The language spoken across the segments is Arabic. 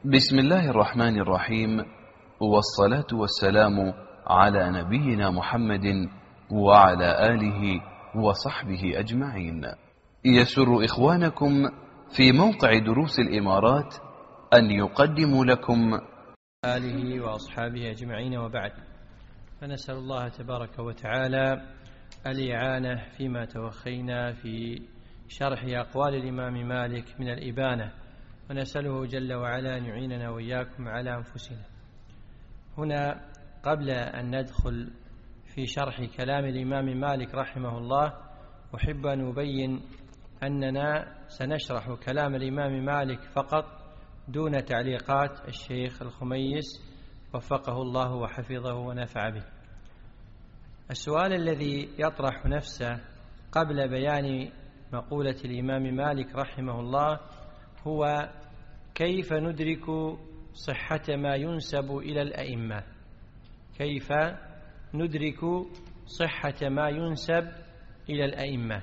بسم الله الرحمن الرحيم، والصلاة والسلام على نبينا محمد وعلى آله وصحبه أجمعين. يسر إخوانكم في موقع دروس الإمارات أن يقدموا لكم آله وأصحابه أجمعين، وبعد، فنسأل الله تبارك وتعالى الإعانة فيما توخينا في شرح أقوال الإمام مالك من الإبانة، ونسأله جل وعلا أن يعيننا وإياكم على أنفسنا. هنا قبل أن ندخل في شرح كلام الإمام مالك رحمه الله، أحب أن أبين أننا سنشرح كلام الإمام مالك فقط دون تعليقات الشيخ الخميس وفقه الله وحفظه ونفع به. السؤال الذي يطرح نفسه قبل بيان مقولة الإمام مالك رحمه الله هو: كيف ندرك صحة ما ينسب إلى الأئمة؟ كيف ندرك صحة ما ينسب إلى الأئمة؟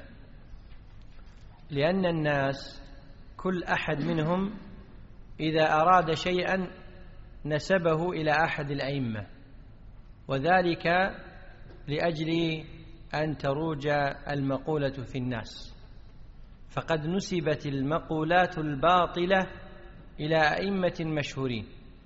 لأن الناس كل أحد منهم إذا أراد شيئا نسبه إلى أحد الأئمة، وذلك لأجل أن تروج المقولة في الناس، فقد نسبت المقولات الباطلة إلى أئمة مشهورين.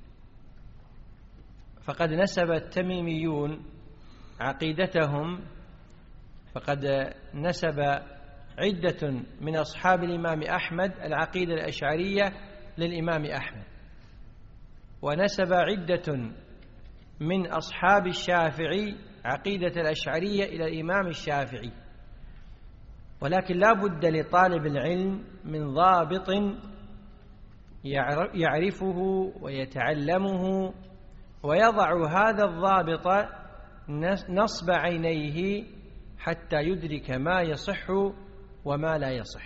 فقد نسب التميميون عقيدتهم، فقد نسب عدة من أصحاب الإمام أحمد العقيدة الأشعرية للإمام أحمد، ونسب عدة من أصحاب الشافعي عقيدة الأشعرية إلى الإمام الشافعي. ولكن لا بد لطالب العلم من ضابط يعرفه ويتعلمه، ويضع هذا الضابط نصب عينيه حتى يدرك ما يصح وما لا يصح.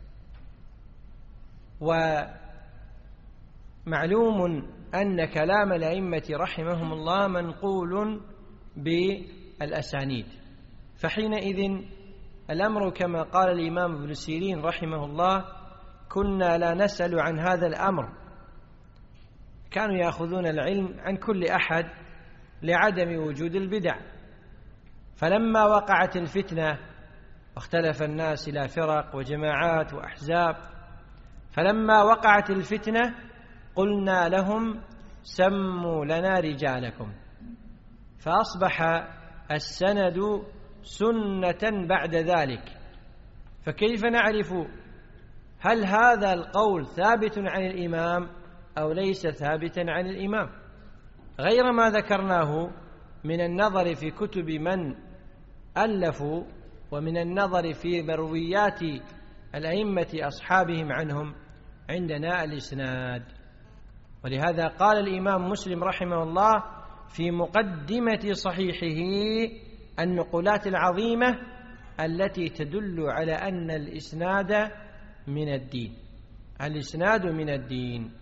ومعلوم أن كلام الأئمة رحمهم الله منقول بالأسانيد، فحينئذ الأمر كما قال الإمام ابن سيرين رحمه الله: كنا لا نسأل عن هذا الأمر. كانوا يأخذون العلم عن كل أحد لعدم وجود البدع، فلما وقعت الفتنة واختلف الناس إلى فرق وجماعات وأحزاب، فلما وقعت الفتنة قلنا لهم: سموا لنا رجالكم، فأصبح السند سنة بعد ذلك. فكيف نعرف هل هذا القول ثابت عن الإمام أو ليس ثابتا عن الإمام؟ غير ما ذكرناه من النظر في كتب من ألفوا، ومن النظر في مرويات الأئمة أصحابهم عنهم، عندنا الإسناد. ولهذا قال الإمام مسلم رحمه الله في مقدمة صحيحه النقولات العظيمة التي تدل على أن الإسناد من الدين. الإسناد من الدين،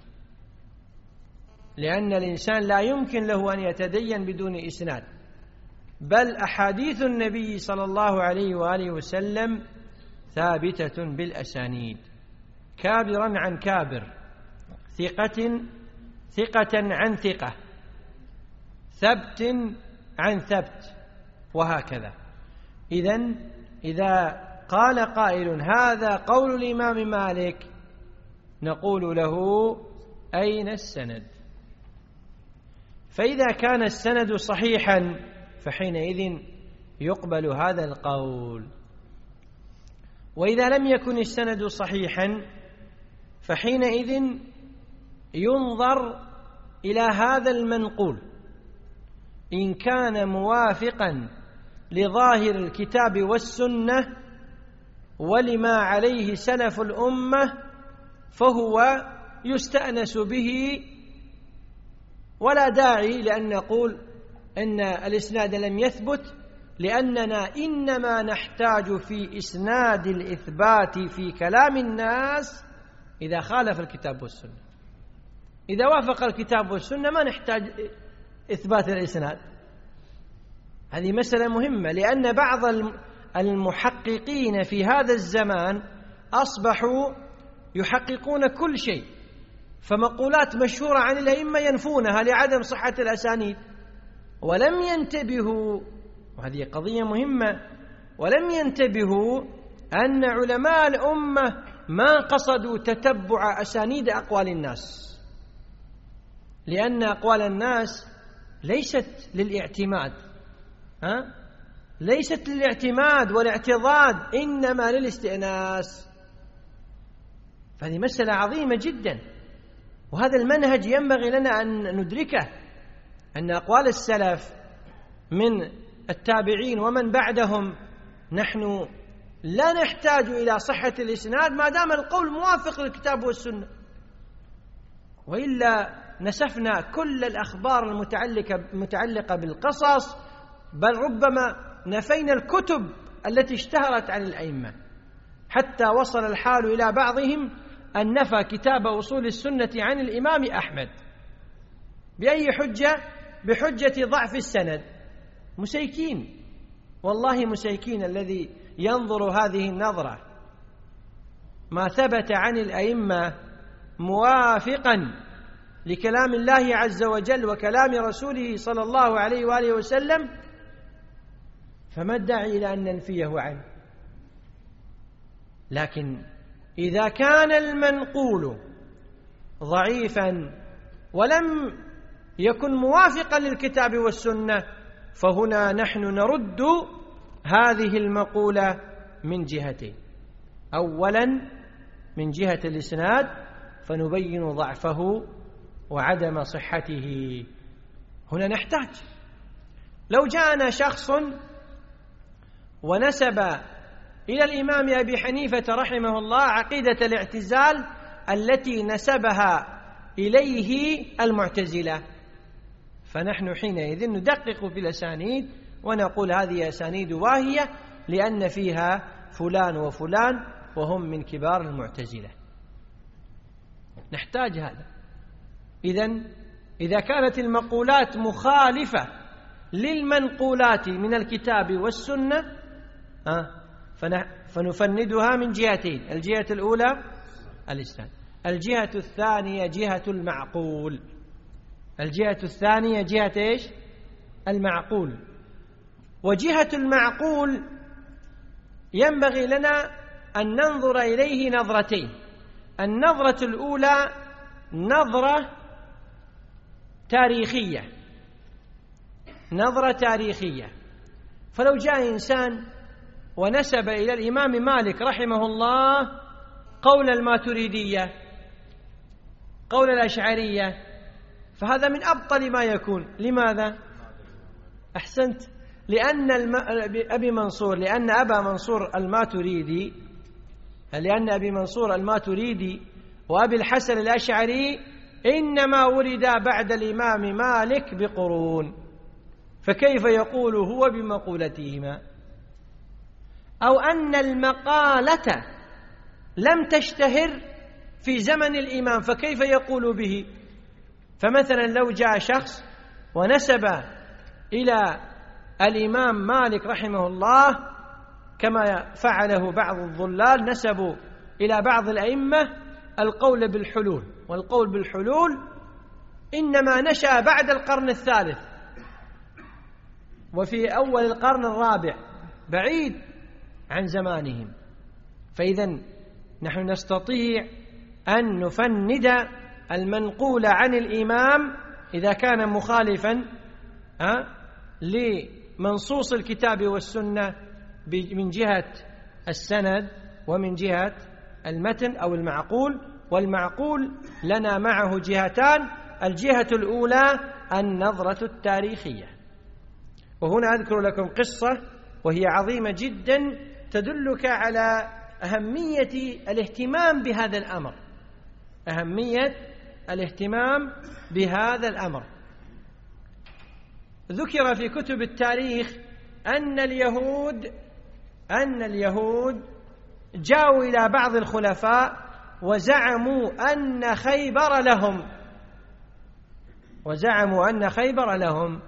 لأن الإنسان لا يمكن له أن يتدين بدون إسناد، بل أحاديث النبي صلى الله عليه وآله وسلم ثابتة بالأسانيد، كابرا عن كابر، ثقة عن ثقة، ثبت عن ثبت، وهكذا. إذا قال قائل: هذا قول الإمام مالك، نقول له: أين السند؟ فإذا كان السند صحيحا فحينئذ يقبل هذا القول، وإذا لم يكن السند صحيحا فحينئذ ينظر إلى هذا المنقول، إن كان موافقا لظاهر الكتاب والسنة ولما عليه سلف الأمة فهو يستأنس به، ولا داعي لأن نقول إن الإسناد لم يثبت، لأننا إنما نحتاج في إسناد الإثبات في كلام الناس إذا خالف الكتاب والسنة. إذا وافق الكتاب والسنة ما نحتاج إثبات الإسناد. هذه مسألة مهمة، لأن بعض المحققين في هذا الزمان أصبحوا يحققون كل شيء، فمقولات مشهورة عن الأئمة ينفونها لعدم صحة الأسانيد، ولم ينتبهوا، وهذه قضية مهمة، ولم ينتبهوا أن علماء الأمة ما قصدوا تتبع أسانيد أقوال الناس، لأن أقوال الناس ليست للاعتماد، ليست للاعتماد والاعتضاد، إنما للاستئناس. فهذه مسألة عظيمة جدا، وهذا المنهج ينبغي لنا أن ندركه، أن أقوال السلف من التابعين ومن بعدهم نحن لا نحتاج إلى صحة الإسناد ما دام القول موافق للكتاب والسنة، وإلا نسفنا كل الأخبار المتعلقة بالقصص، بل ربما نفينا الكتب التي اشتهرت عن الأئمة، حتى وصل الحال إلى بعضهم أن نفى كتاب أصول السنة عن الإمام أحمد. بأي حجة؟ بحجة ضعف السند. مسيكين، والله مسيكين الذي ينظر هذه النظرة. ما ثبت عن الأئمة موافقا لكلام الله عز وجل وكلام رسوله صلى الله عليه وآله وسلم، فما الداعي إلى أن ننفيه عنه؟ لكن إذا كان المنقول ضعيفا ولم يكن موافقا للكتاب والسنة، فهنا نحن نرد هذه المقولة من جهتين: أولا من جهة الإسناد فنبين ضعفه وعدم صحته. هنا نحتاج، لو جاءنا شخص ونسب إلى الإمام أبي حنيفة رحمه الله عقيدة الاعتزال التي نسبها إليه المعتزلة، فنحن حينئذ ندقق في الأسانيد ونقول هذه أسانيد واهية لأن فيها فلان وفلان وهم من كبار المعتزلة. نحتاج هذا. إذا كانت المقولات مخالفة للمنقولات من الكتاب والسنة فنفندها من جهتين: الجهة الأولى الإسناد، الجهة الثانية جهة المعقول. الجهة الثانية جهة إيش؟ المعقول. وجهة المعقول ينبغي لنا أن ننظر إليه نظرتين: النظرة الأولى نظرة تاريخية، نظرة تاريخية. فلو جاء إنسان ونسب إلى الإمام مالك رحمه الله قول الماتريدية، قول الأشعرية، فهذا من أبطل ما يكون. لماذا؟ أحسنت، لأن أبا منصور الماتريدي وأبي الحسن الأشعري إنما ولدا بعد الإمام مالك بقرون، فكيف يقول هو بمقولتهما؟ أو أن المقالة لم تشتهر في زمن الإمام، فكيف يقول به؟ فمثلا لو جاء شخص ونسب إلى الإمام مالك رحمه الله كما فعله بعض الضلال، نسبوا إلى بعض الأئمة القول بالحلول، والقول بالحلول إنما نشأ بعد القرن الثالث وفي أول القرن الرابع، بعيد عن زمانهم. فإذا نحن نستطيع أن نفند المنقول عن الإمام إذا كان مخالفا لمنصوص الكتاب والسنة من جهة السند ومن جهة المتن أو المعقول. والمعقول لنا معه جهتان: الجهة الأولى النظرة التاريخية. وهنا أذكر لكم قصة وهي عظيمة جدا تدلك على أهمية الاهتمام بهذا الأمر، أهمية الاهتمام بهذا الأمر. ذكر في كتب التاريخ أن اليهود جاءوا إلى بعض الخلفاء وزعموا أن خيبر لهم،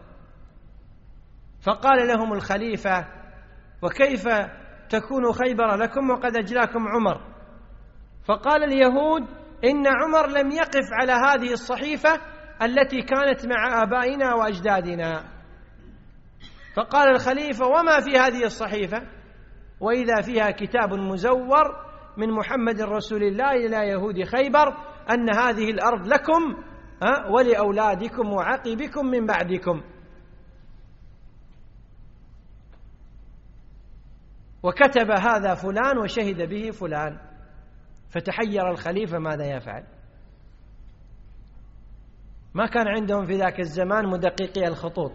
فقال لهم الخليفة: وكيف تكون خيبر لكم وقد أجلاكم عمر؟ فقال اليهود: إن عمر لم يقف على هذه الصحيفة التي كانت مع آبائنا وأجدادنا. فقال الخليفة: وما في هذه الصحيفة؟ وإذا فيها كتاب مزور من محمد رسول الله إلى يهود خيبر أن هذه الأرض لكم ولأولادكم وعقبكم من بعدكم. وكتب هذا فلان وشهد به فلان. فتحير الخليفة ماذا يفعل. ما كان عندهم في ذاك الزمان مدققي الخطوط،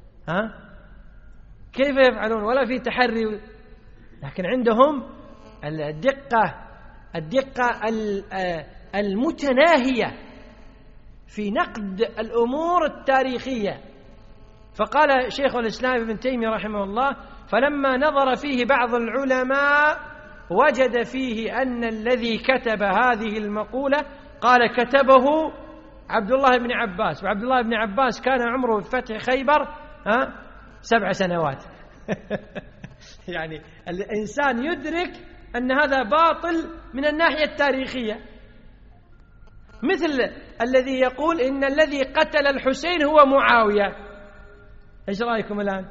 كيف يفعلون؟ ولا في تحري، لكن عندهم الدقة المتناهية في نقد الأمور التاريخية. فقال شيخ الإسلام ابن تيمية رحمه الله: فلما نظر فيه بعض العلماء وجد فيه أن الذي كتب هذه المقولة قال كتبه عبد الله بن عباس، وعبد الله بن عباس كان عمره في فتح خيبر 7 سنوات. يعني الإنسان يدرك أن هذا باطل من الناحية التاريخية، مثل الذي يقول إن الذي قتل الحسين هو معاوية. إيش رأيكم الآن؟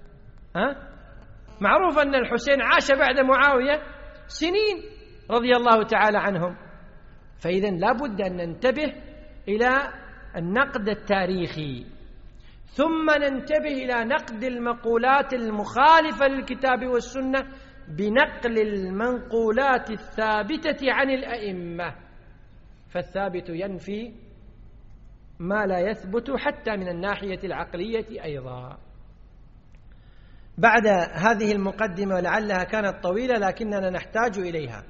معروف أن الحسين عاش بعد معاوية سنين رضي الله تعالى عنهم. فإذن لا بد أن ننتبه إلى النقد التاريخي، ثم ننتبه إلى نقد المقولات المخالفة للكتاب والسنة بنقل المنقولات الثابتة عن الأئمة، فالثابت ينفي ما لا يثبت حتى من الناحية العقلية أيضا. بعد هذه المقدمة لعلها كانت طويلة لكننا نحتاج إليها.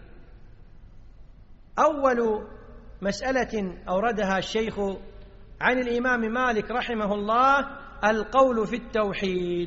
أول مسألة أوردها الشيخ عن الإمام مالك رحمه الله القول في التوحيد.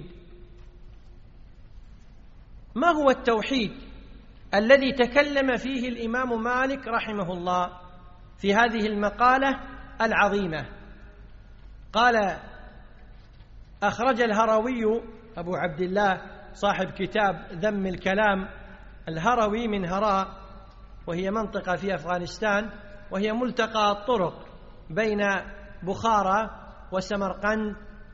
ما هو التوحيد الذي تكلم فيه الإمام مالك رحمه الله في هذه المقالة العظيمة؟ قال: أخرج الهروي أبو عبد الله صاحب كتاب ذم الكلام، الهروي من هراء وهي منطقة في أفغانستان، وهي ملتقى الطرق بين بخارى وسمرقند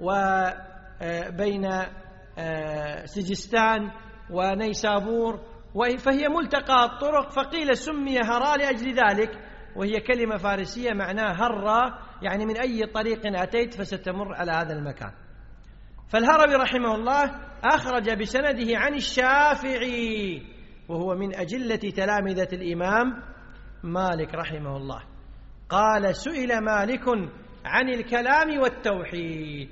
وبين سجستان ونيسابور، فهي ملتقى الطرق، فقيل سمي هراء لأجل ذلك، وهي كلمة فارسية معناها هرّا، يعني من أي طريق أتيت فستمر على هذا المكان. فالهروي رحمه الله أخرج بسنده عن الشافعي، وهو من أجلة تلامذة الإمام مالك رحمه الله. قال: سئل مالك عن الكلام والتوحيد.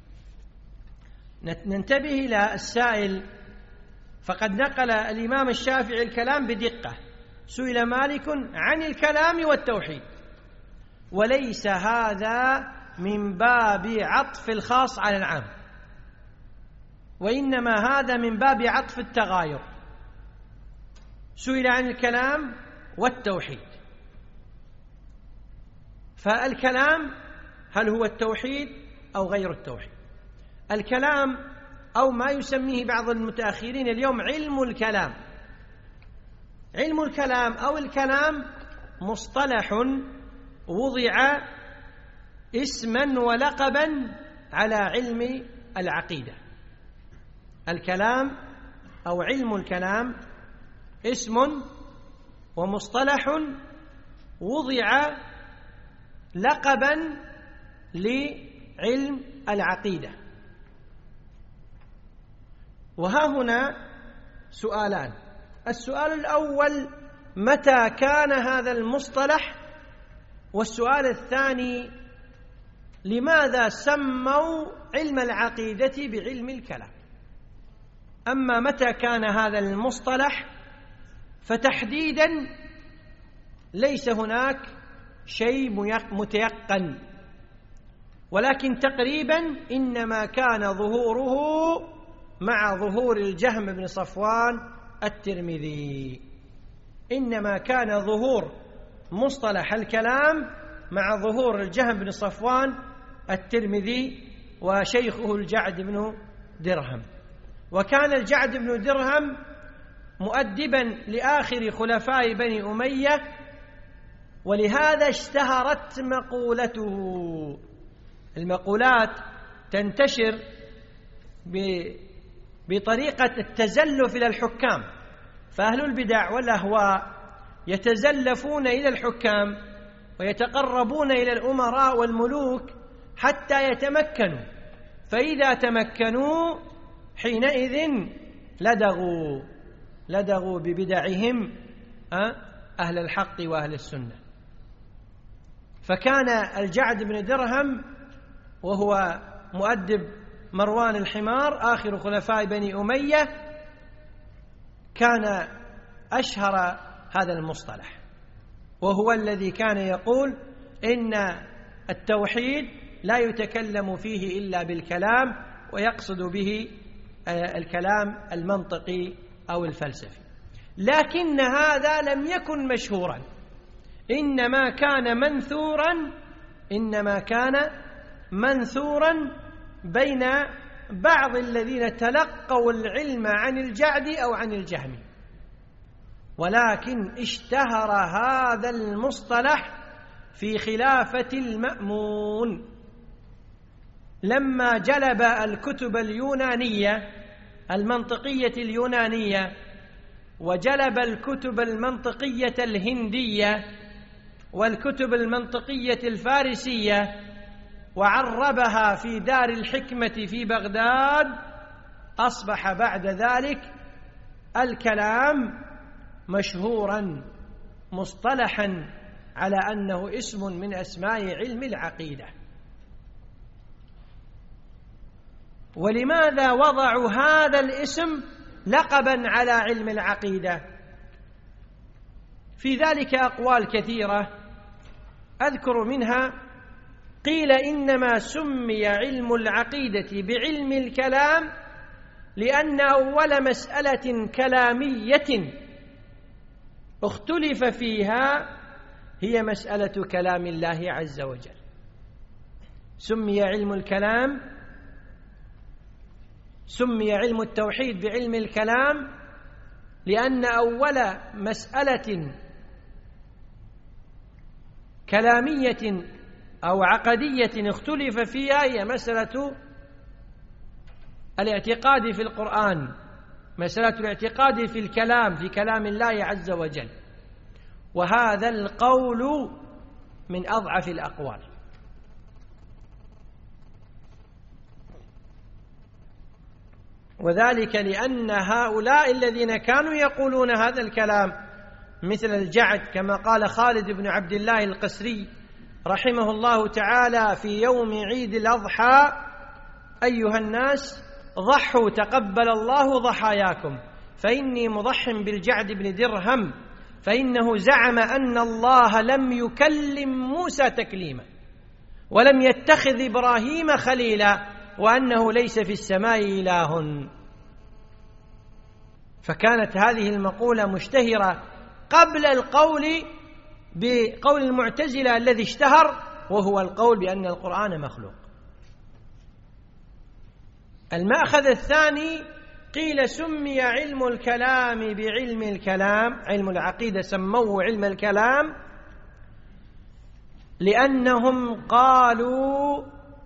ننتبه إلى السائل، فقد نقل الإمام الشافعي الكلام بدقة. سئل مالك عن الكلام والتوحيد، وليس هذا من باب عطف الخاص على العام، وإنما هذا من باب عطف التغاير. سئل عن الكلام والتوحيد، فالكلام هل هو التوحيد أو غير التوحيد؟ الكلام أو ما يسميه بعض المتأخرين اليوم علم الكلام. علم الكلام أو الكلام مصطلح وضع اسما ولقبا على علم العقيدة. الكلام أو علم الكلام اسم ومصطلح وضع لقبا لعلم العقيدة. وها هنا سؤالان. السؤال الأول: متى كان هذا المصطلح؟ والسؤال الثاني: لماذا سموا علم العقيدة بعلم الكلام؟ أما متى كان هذا المصطلح فتحديدا ليس هناك شيء متيقن، ولكن تقريبا إنما كان ظهوره مع ظهور الجهم بن صفوان الترمذي. إنما كان ظهور مصطلح الكلام مع ظهور الجهم بن صفوان الترمذي وشيخه الجعد بن درهم. وكان الجعد بن درهم مؤدبا لآخر خلفاء بني أمية، ولهذا اشتهرت مقولته. المقولات تنتشر بطريقة التزلف إلى الحكام، فأهل البدع والأهواء يتزلفون إلى الحكام ويتقربون إلى الأمراء والملوك حتى يتمكنوا، فإذا تمكنوا حينئذ لدغوا ببدعهم أهل الحق وأهل السنة. فكان الجعد بن درهم وهو مؤدب مروان الحمار آخر خلفاء بني أمية كان أشهر هذا المصطلح، وهو الذي كان يقول إن التوحيد لا يتكلم فيه إلا بالكلام، ويقصد به الكلام المنطقي أو الفلسفي. لكن هذا لم يكن مشهورا، إنما كان منثورا بين بعض الذين تلقوا العلم عن الجعد أو عن الجهم. ولكن اشتهر هذا المصطلح في خلافة المأمون لما جلب الكتب اليونانية المنطقية اليونانية وجلب الكتب المنطقية الهندية والكتب المنطقية الفارسية وعربها في دار الحكمة في بغداد. أصبح بعد ذلك الكلام مشهورا مصطلحا على أنه اسم من أسماء علم العقيدة. ولماذا وضعوا هذا الاسم لقبا على علم العقيدة؟ في ذلك أقوال كثيرة، أذكر منها: قيل إنما سمي علم العقيدة بعلم الكلام لأن أول مسألة كلامية اختلف فيها هي مسألة كلام الله عز وجل. سمي علم التوحيد بعلم الكلام لأن أول مسألة كلامية أو عقدية اختلف فيها هي مسألة الاعتقاد في القرآن، مسألة الاعتقاد في الكلام، في كلام الله عز وجل. وهذا القول من أضعف الأقوال، وذلك لأن هؤلاء الذين كانوا يقولون هذا الكلام مثل الجعد، كما قال خالد بن عبد الله القسري رحمه الله تعالى في يوم عيد الأضحى: أيها الناس ضحوا تقبل الله ضحاياكم، فإني مضح بالجعد بن درهم، فإنه زعم أن الله لم يكلم موسى تكليما ولم يتخذ إبراهيم خليلا وأنه ليس في السماء إله. فكانت هذه المقولة مشتهرة قبل القول بقول المعتزلة الذي اشتهر، وهو القول بأن القرآن مخلوق. المأخذ الثاني: قيل سمي علم الكلام بعلم الكلام، علم العقيدة سموه علم الكلام لأنهم قالوا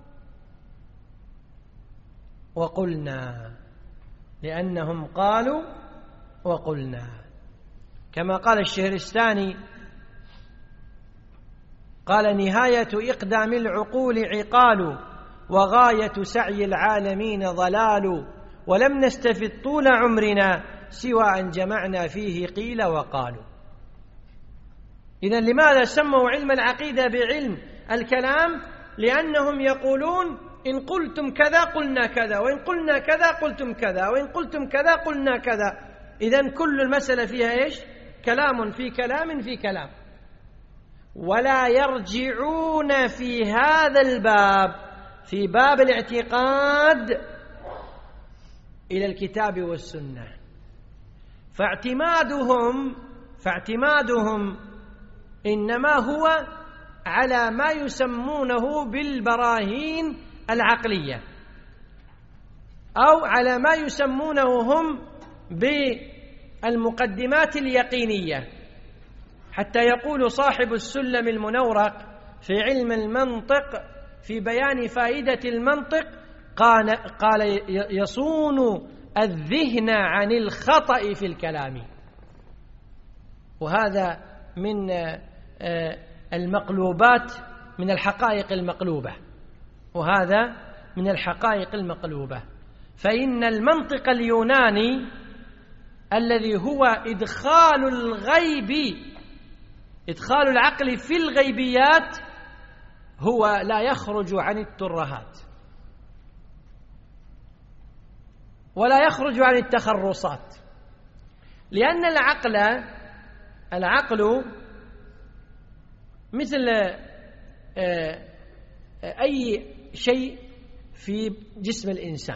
وقلنا، كما قال الشهرستاني قال: نهاية إقدام العقول عقال، وغاية سعي العالمين ضلال، ولم نستفد طول عمرنا سوى أن جمعنا فيه قيل وقالوا. إذن لماذا سموا علم العقيدة بعلم الكلام؟ لأنهم يقولون إن قلتم كذا قلنا كذا، وإن قلنا كذا قلتم كذا، وإن قلتم كذا قلنا كذا. إذن كل المسألة فيها إيش؟ كلام في كلام في كلام. ولا يرجعون في هذا الباب، في باب الاعتقاد، إلى الكتاب والسنة. فاعتمادهم إنما هو على ما يسمونه بالبراهين العقلية، أو على ما يسمونه هم بالمقدمات اليقينية. حتى يقول صاحب السلم المنورق في علم المنطق في بيان فائدة المنطق قال يصون الذهن عن الخطأ في الكلام. وهذا من المقلوبات، من الحقائق المقلوبة، وهذا من الحقائق المقلوبة. فإن المنطق اليوناني الذي هو إدخال العقل في الغيبيات هو لا يخرج عن الترهات ولا يخرج عن التخرصات، لأن العقل مثل أي شيء في جسم الإنسان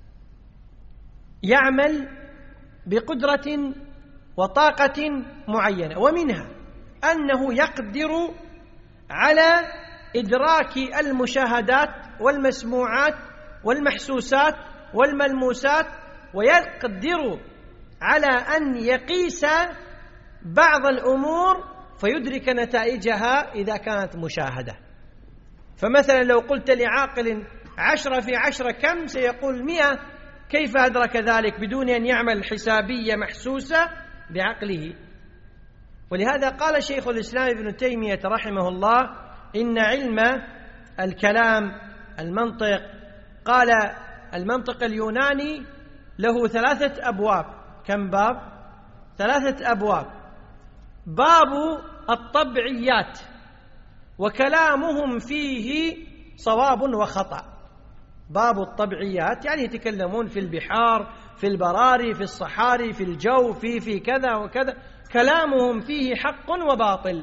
يعمل بقدرة وطاقة معينة، ومنها أنه يقدر على إدراك المشاهدات والمسموعات والمحسوسات والملموسات، ويقدر على أن يقيس بعض الأمور فيدرك نتائجها إذا كانت مشاهدة. فمثلا لو قلت لعاقل 10 في 10 كم؟ سيقول 100. كيف أدرك ذلك بدون أن يعمل حسابية محسوسة بعقله؟ ولهذا قال شيخ الإسلام ابن تيمية رحمه الله إن علم الكلام المنطق، قال المنطق اليوناني له 3 أبواب. كم باب؟ 3 أبواب. باب الطبعيات وكلامهم فيه صواب وخطأ. باب الطبعيات يعني يتكلمون في البحار، في البراري، في الصحاري، في الجو، في كذا وكذا، كلامهم فيه حق وباطل.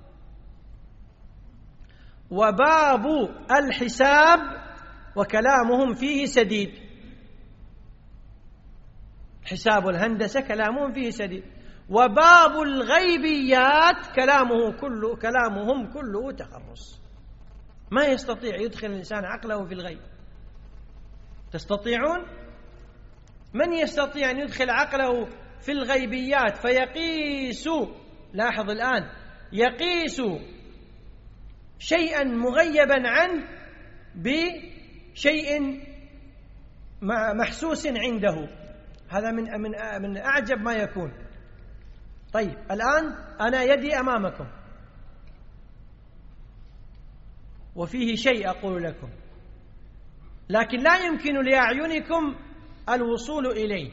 وباب الحساب وكلامهم فيه سديد. حساب الهندسة كلامهم فيه سديد. وباب الغيبيات كلامهم كله تخرص. ما يستطيع يدخل الإنسان عقله في الغيب. تستطيعون؟ من يستطيع أن يدخل عقله في الغيبيات فيقيس، لاحظ الآن، يقيس شيئا مغيبا عنه بشيء محسوس عنده؟ هذا من أعجب ما يكون. طيب الآن أنا يدي أمامكم وفيه شيء أقول لكم، لكن لا يمكن لأعينكم الوصول إليه،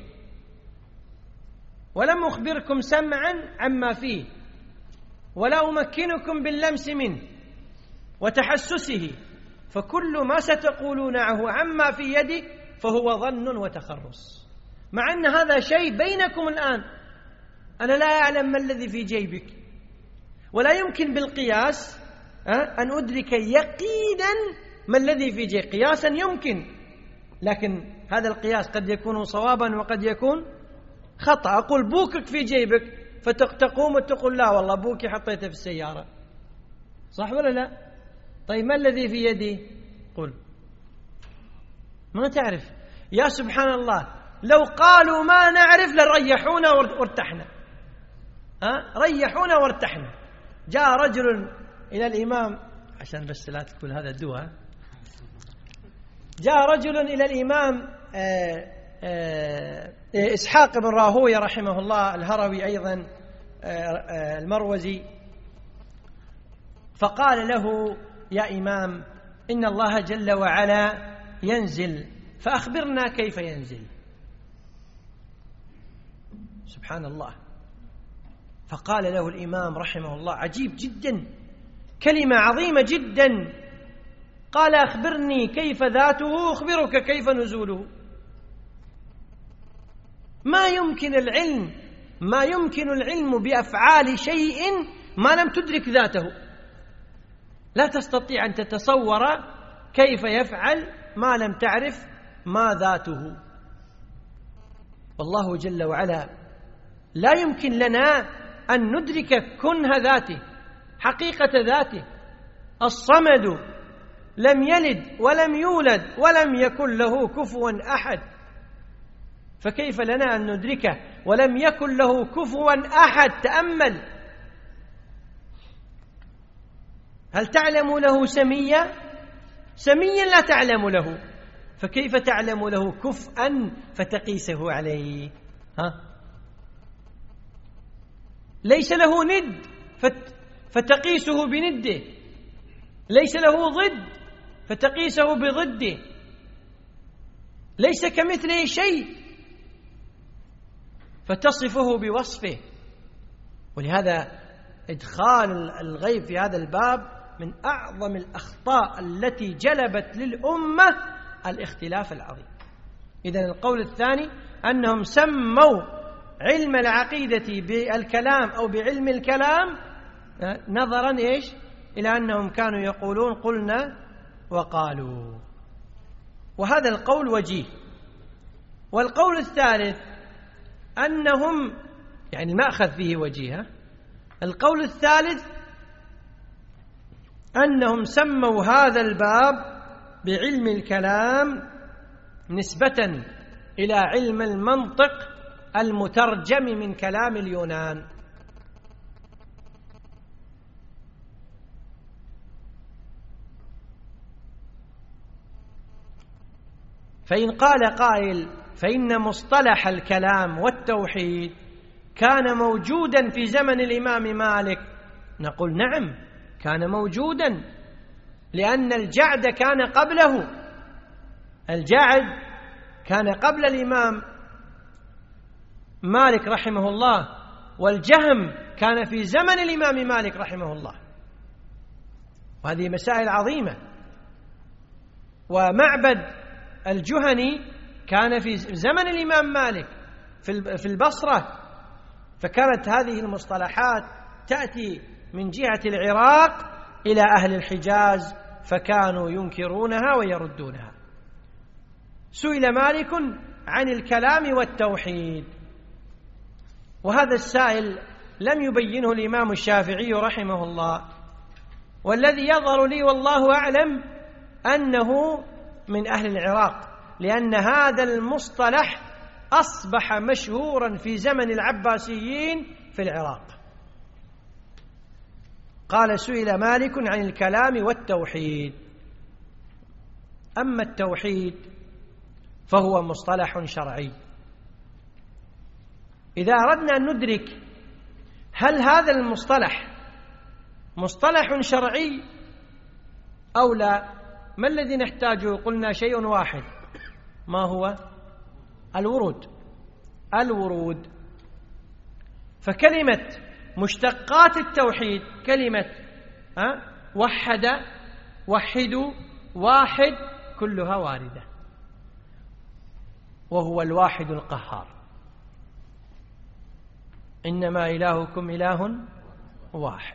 ولم أخبركم سمعا عما فيه، ولا أمكنكم باللمس منه وتحسسه، فكل ما ستقولونه عما في يدي فهو ظن وتخرص، مع أن هذا شيء بينكم الآن. أنا لا أعلم ما الذي في جيبك، ولا يمكن بالقياس أن أدرك يقينا ما الذي في جيبك. قياسا يمكن، لكن هذا القياس قد يكون صوابا وقد يكون خطأ. أقول بوكك في جيبك، فتقوم وتقول لا والله بوكي حطيته في السيارة، صح ولا لا؟ طيب ما الذي في يدي؟ قل ما تعرف. يا سبحان الله، لو قالوا ما نعرف لريحونا وارتحنا، ريحونا وارتحنا. جاء رجل إلى الإمام، عشان بس لا تقول هذا الدواء، جاء رجل إلى الإمام إسحاق بن راهويه رحمه الله الهروي أيضا المروزي، فقال له يا إمام إن الله جل وعلا ينزل، فأخبرنا كيف ينزل. سبحان الله. فقال له الإمام رحمه الله عجيب جدا، كلمة عظيمة جدا، قال أخبرني كيف ذاته أخبرك كيف نزوله. ما يمكن العلم بأفعال شيء ما لم تدرك ذاته. لا تستطيع أن تتصور كيف يفعل ما لم تعرف ما ذاته. والله جل وعلا لا يمكن لنا أن ندرك كنه ذاته، حقيقة ذاته. الصمد لم يلد ولم يولد ولم يكن له كفوا أحد، فكيف لنا أن ندركه ولم يكن له كفوا أحد؟ تأمل، هل تعلم له سميا؟ سميا لا تعلم له، فكيف تعلم له كفءا فتقيسه عليه؟ ليس له ند فتقيسه بنده، ليس له ضد فتقيسه بضده، ليس كمثله شيء فتصفه بوصفه. ولهذا إدخال الغيب في هذا الباب من أعظم الأخطاء التي جلبت للأمة الاختلاف العظيم. إذن القول الثاني أنهم سموا علم العقيدة بالكلام أو بعلم الكلام نظرا إلى أنهم كانوا يقولون قلنا وقالوا، وهذا القول وجيه. والقول الثالث أنهم المأخذ فيه وجيه. القول الثالث أنهم سموا هذا الباب بعلم الكلام نسبة إلى علم المنطق المترجم من كلام اليونان. فإن قال قائل فإن مصطلح الكلام والتوحيد كان موجودا في زمن الإمام مالك، نقول نعم كان موجودا، لأن الجعد كان قبله، الجعد كان قبل الإمام مالك رحمه الله، والجهم كان في زمن الإمام مالك رحمه الله، وهذه مسائل عظيمة. ومعبد الجهني كان في زمن الإمام مالك في البصرة، فكانت هذه المصطلحات تأتي من جهة العراق إلى أهل الحجاز فكانوا ينكرونها ويردونها. سئل مالك عن الكلام والتوحيد، وهذا السائل لم يبينه الإمام الشافعي رحمه الله، والذي يظهر لي والله أعلم أنه من أهل العراق، لأن هذا المصطلح أصبح مشهورا في زمن العباسيين في العراق. قال سئل مالك عن الكلام والتوحيد. أما التوحيد فهو مصطلح شرعي. إذا أردنا أن ندرك هل هذا المصطلح مصطلح شرعي أو لا، ما الذي نحتاجه؟ قلنا شيء واحد، ما هو؟ الورود. فكلمة مشتقات التوحيد كلمة وحد، وحدوا، واحد، كلها واردة، وهو الواحد القهار. إنما إلهكم إله واحد،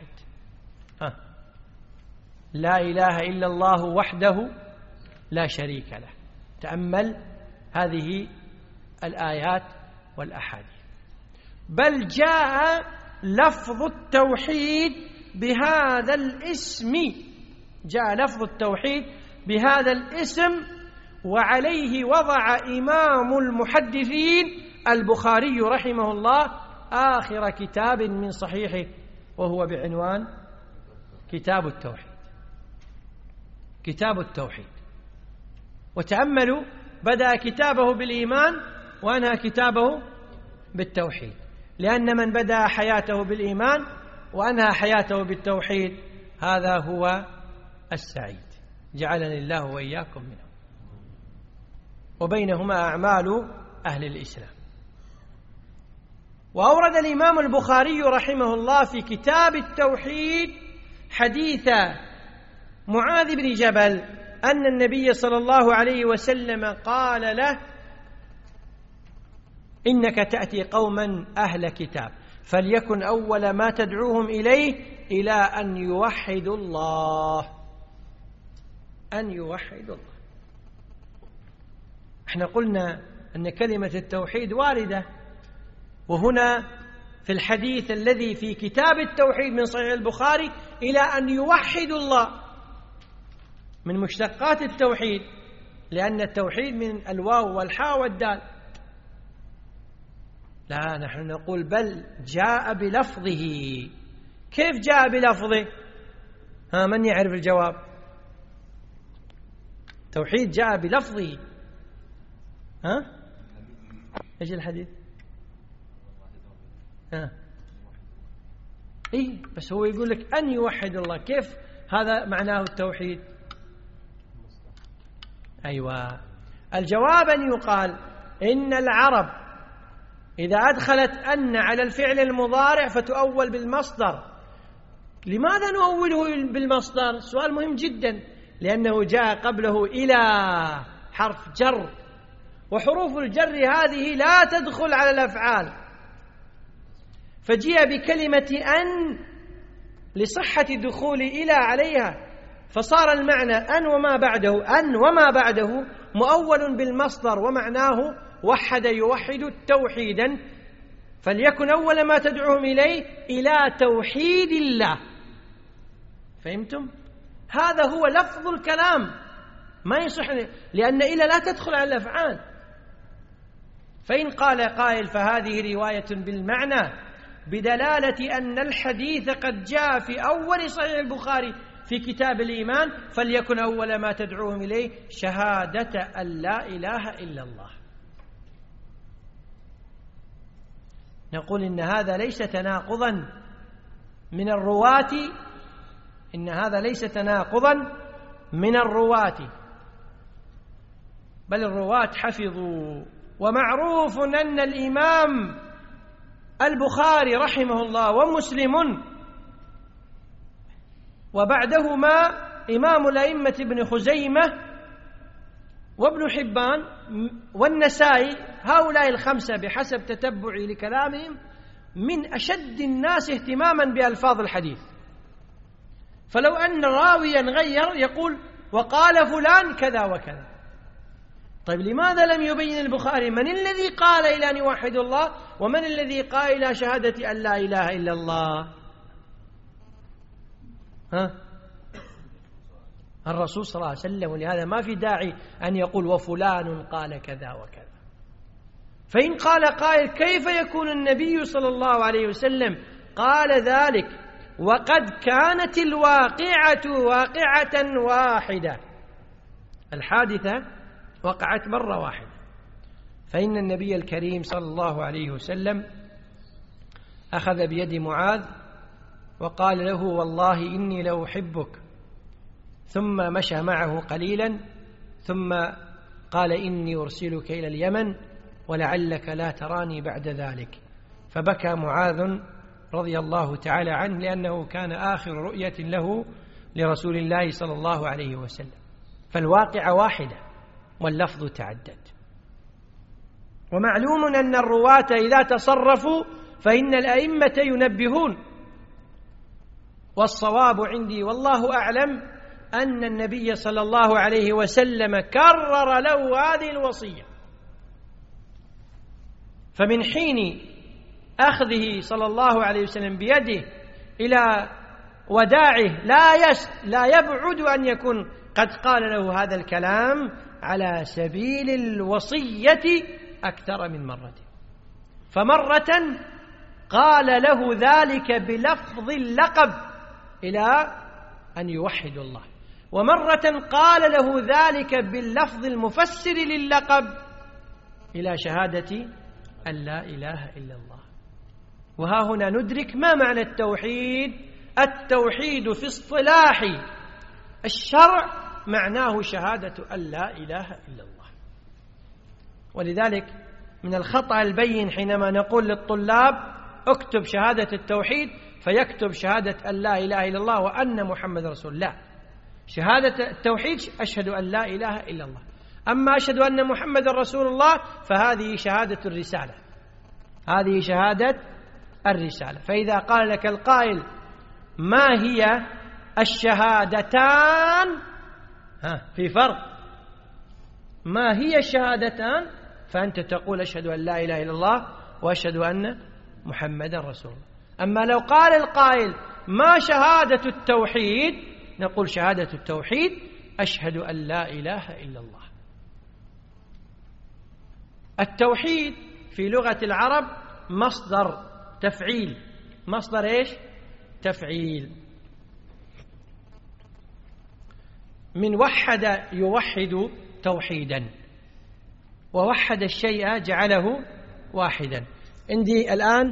لا إله إلا الله وحده لا شريك له. تأمل هذه الآيات والأحاديث. بل جاء لفظ التوحيد بهذا الاسم، جاء لفظ التوحيد بهذا الاسم، وعليه وضع إمام المحدثين البخاري رحمه الله آخر كتاب من صحيحه، وهو بعنوان كتاب التوحيد. كتاب التوحيد. وتأملوا بدأ كتابه بالإيمان وأنهى كتابه بالتوحيد، لأن من بدأ حياته بالإيمان وأنهى حياته بالتوحيد هذا هو السعيد، جعلني الله وإياكم منه. وبينهما أعمال أهل الإسلام. وأورد الإمام البخاري رحمه الله في كتاب التوحيد حديث معاذ بن جبل أن النبي صلى الله عليه وسلم قال له: إنك تأتي قوما أهل كتاب فليكن أول ما تدعوهم إليه إلى أن يوحدوا الله. أن يوحدوا الله. احنا قلنا أن كلمة التوحيد واردة، وهنا في الحديث الذي في كتاب التوحيد من صحيح البخاري إلى أن يوحدوا الله من مشتقات التوحيد، لأن التوحيد من الواو والحاء والدال. لا، نحن نقول بل جاء بلفظه. كيف جاء بلفظه؟ من يعرف الجواب؟ توحيد جاء بلفظه. ايش الحديث؟ بس هو يقول لك أن يوحد الله، كيف هذا معناه التوحيد؟ أيوة، الجواب أن يقال إن العرب إذا أدخلت أن على الفعل المضارع فتؤول بالمصدر. لماذا نؤوله بالمصدر؟ سؤال مهم جدا، لأنه جاء قبله إلى حرف جر، وحروف الجر هذه لا تدخل على الأفعال، فجيء بكلمة أن لصحة دخول إلى عليها، فصار المعنى أن وما بعده مؤول بالمصدر، ومعناه وحد يوحد توحيدا، فليكن أول ما تدعوهم إليه إلى توحيد الله. فهمتم؟ هذا هو لفظ الكلام، ما يصح، لأن إلى لا تدخل على الأفعال. فإن قال قائل فهذه رواية بالمعنى بدلالة أن الحديث قد جاء في أول صحيح البخاري في كتاب الإيمان، فليكن أول ما تدعوهم إليه شهادة أن لا إله إلا الله. نقول إن هذا ليس تناقضا من الرواة، إن هذا ليس تناقضا من الرواة، بل الرواة حفظوا. ومعروف أن الإمام البخاري رحمه الله ومسلم وبعدهما إمام الأئمة ابن خزيمة وابن حبان والنسائي، هؤلاء الخمسة بحسب تتبعي لكلامهم من أشد الناس اهتماما بألفاظ الحديث. فلو أن راويا غير يقول وقال فلان كذا وكذا. طيب لماذا لم يبين البخاري من الذي قال إلى أن يوحد الله ومن الذي قال إلى شهادة أن لا إله إلا الله؟ الرسول صلى الله عليه وسلم، ولهذا ما في داعي أن يقول وفلان قال كذا وكذا. فإن قال قائل كيف يكون النبي صلى الله عليه وسلم قال ذلك وقد كانت الواقعة واقعة واحدة، الحادثة وقعت مرة واحدة، فإن النبي الكريم صلى الله عليه وسلم أخذ بيد معاذ وقال له والله إني لأحبك، ثم مشى معه قليلا ثم قال إني أرسلك إلى اليمن ولعلك لا تراني بعد ذلك، فبكى معاذ رضي الله تعالى عنه لأنه كان آخر رؤية له لرسول الله صلى الله عليه وسلم. فالواقع واحدة واللفظ تعدد. ومعلوم أن الرواة إذا تصرفوا فإن الأئمة ينبهون، والصواب عندي والله أعلم أن النبي صلى الله عليه وسلم كرر له هذه الوصية، فمن حين أخذه صلى الله عليه وسلم بيده إلى وداعه لا يبعد أن يكون قد قال له هذا الكلام على سبيل الوصية أكثر من مرة. فمرة قال له ذلك بلفظ اللقب إلى أن يوحد الله، ومرة قال له ذلك باللفظ المفسر للقب إلى شهادة أن لا إله إلا الله. وها هنا ندرك ما معنى التوحيد. التوحيد في اصطلاح الشرع معناه شهادة أن لا إله إلا الله. ولذلك من الخطأ البين حينما نقول للطلاب اكتب شهادة التوحيد فيكتب شهادة أن لا إله إلا الله وأن محمد رسول الله. شهادة التوحيد أشهد أن لا إله إلا الله، أما أشهد أن محمد رسول الله فهذه شهادة الرسالة، هذه شهادة الرسالة. فإذا قال لك القائل ما هي الشهادتان، في فرق، ما هي الشهادتان، فأنت تقول أشهد أن لا إله إلا الله وأشهد أن محمدا رسول الله. أما لو قال القائل ما شهادة التوحيد، نقول شهادة التوحيد أشهد أن لا إله إلا الله. التوحيد في لغة العرب مصدر تفعيل، مصدر إيش؟ تفعيل. من وحد يوحد توحيدا، ووحد الشيء جعله واحدا. عندي الآن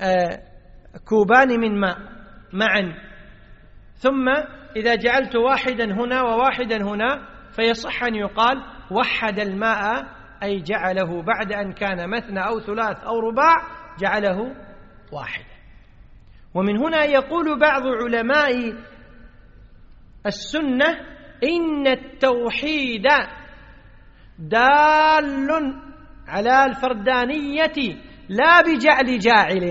كوبان من ماء معا، ثم إذا جعلت واحدا هنا وواحدا هنا فيصح أن يقال وحد الماء، أي جعله بعد أن كان مثنى أو ثلاث أو رباع جعله واحدا. ومن هنا يقول بعض علماء السنة إن التوحيد دال على الفردانية لا بجعل جاعل،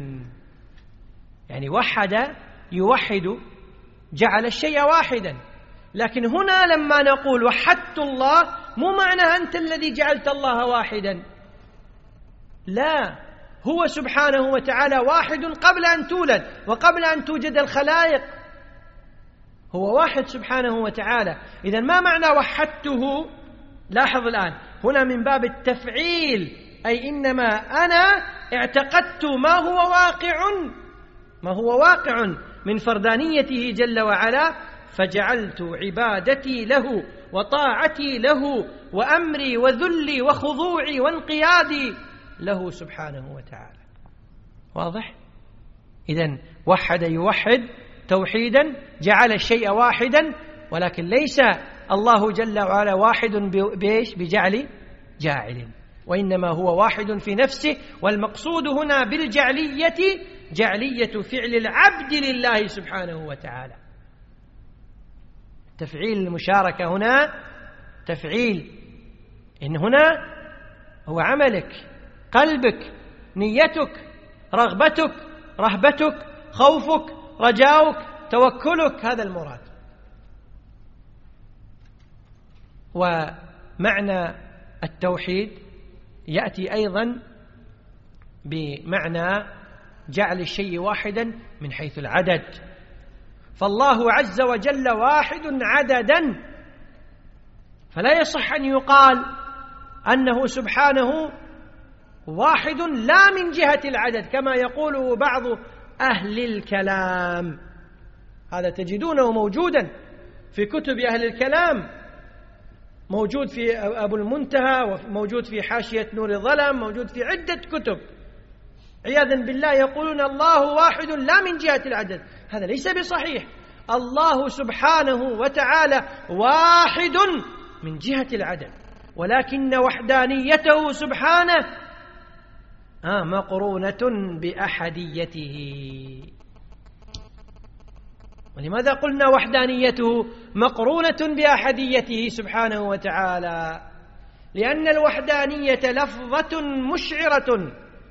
يعني وحد يوحد جعل الشيء واحدا. لكن هنا لما نقول وحدت الله مو معنى أنت الذي جعلت الله واحدا، لا، هو سبحانه وتعالى واحد قبل أن تولد وقبل أن توجد الخلائق، هو واحد سبحانه وتعالى. إذن ما معنى وحدته؟ لاحظ الآن هنا من باب التفعيل، أي إنما أنا اعتقدت ما هو واقع من فردانيته جل وعلا، فجعلت عبادتي له وطاعتي له وأمري وذلي وخضوعي وانقيادي له سبحانه وتعالى. واضح؟ إذن وحد يوحد توحيدا، جعل الشيء واحدا، ولكن ليس الله جل وعلا واحد بجعل جاعل، وإنما هو واحد في نفسه. والمقصود هنا بالجعلية جعلية فعل العبد لله سبحانه وتعالى. تفعيل المشاركة هنا تفعيل، إن هنا هو عملك، قلبك، نيتك، رغبتك، رهبتك، خوفك، رجاؤك، توكلك، هذا المراد. ومعنى التوحيد يأتي أيضا بمعنى جعل الشيء واحدا من حيث العدد، فالله عز وجل واحد عددا، فلا يصح أن يقال أنه سبحانه واحد لا من جهة العدد كما يقوله بعض أهل الكلام. هذا تجدونه موجودا في كتب أهل الكلام، موجود في أبو المنتهى، وموجود في حاشية نور الظلم، موجود في عدة كتب عياذا بالله، يقولون الله واحد لا من جهة العدد. هذا ليس بصحيح. الله سبحانه وتعالى واحد من جهة العدد، ولكن وحدانيته سبحانه مقرونة بأحديته. ولماذا قلنا وحدانيته مقرونة بأحديته سبحانه وتعالى؟ لأن الوحدانية لفظة مشعرة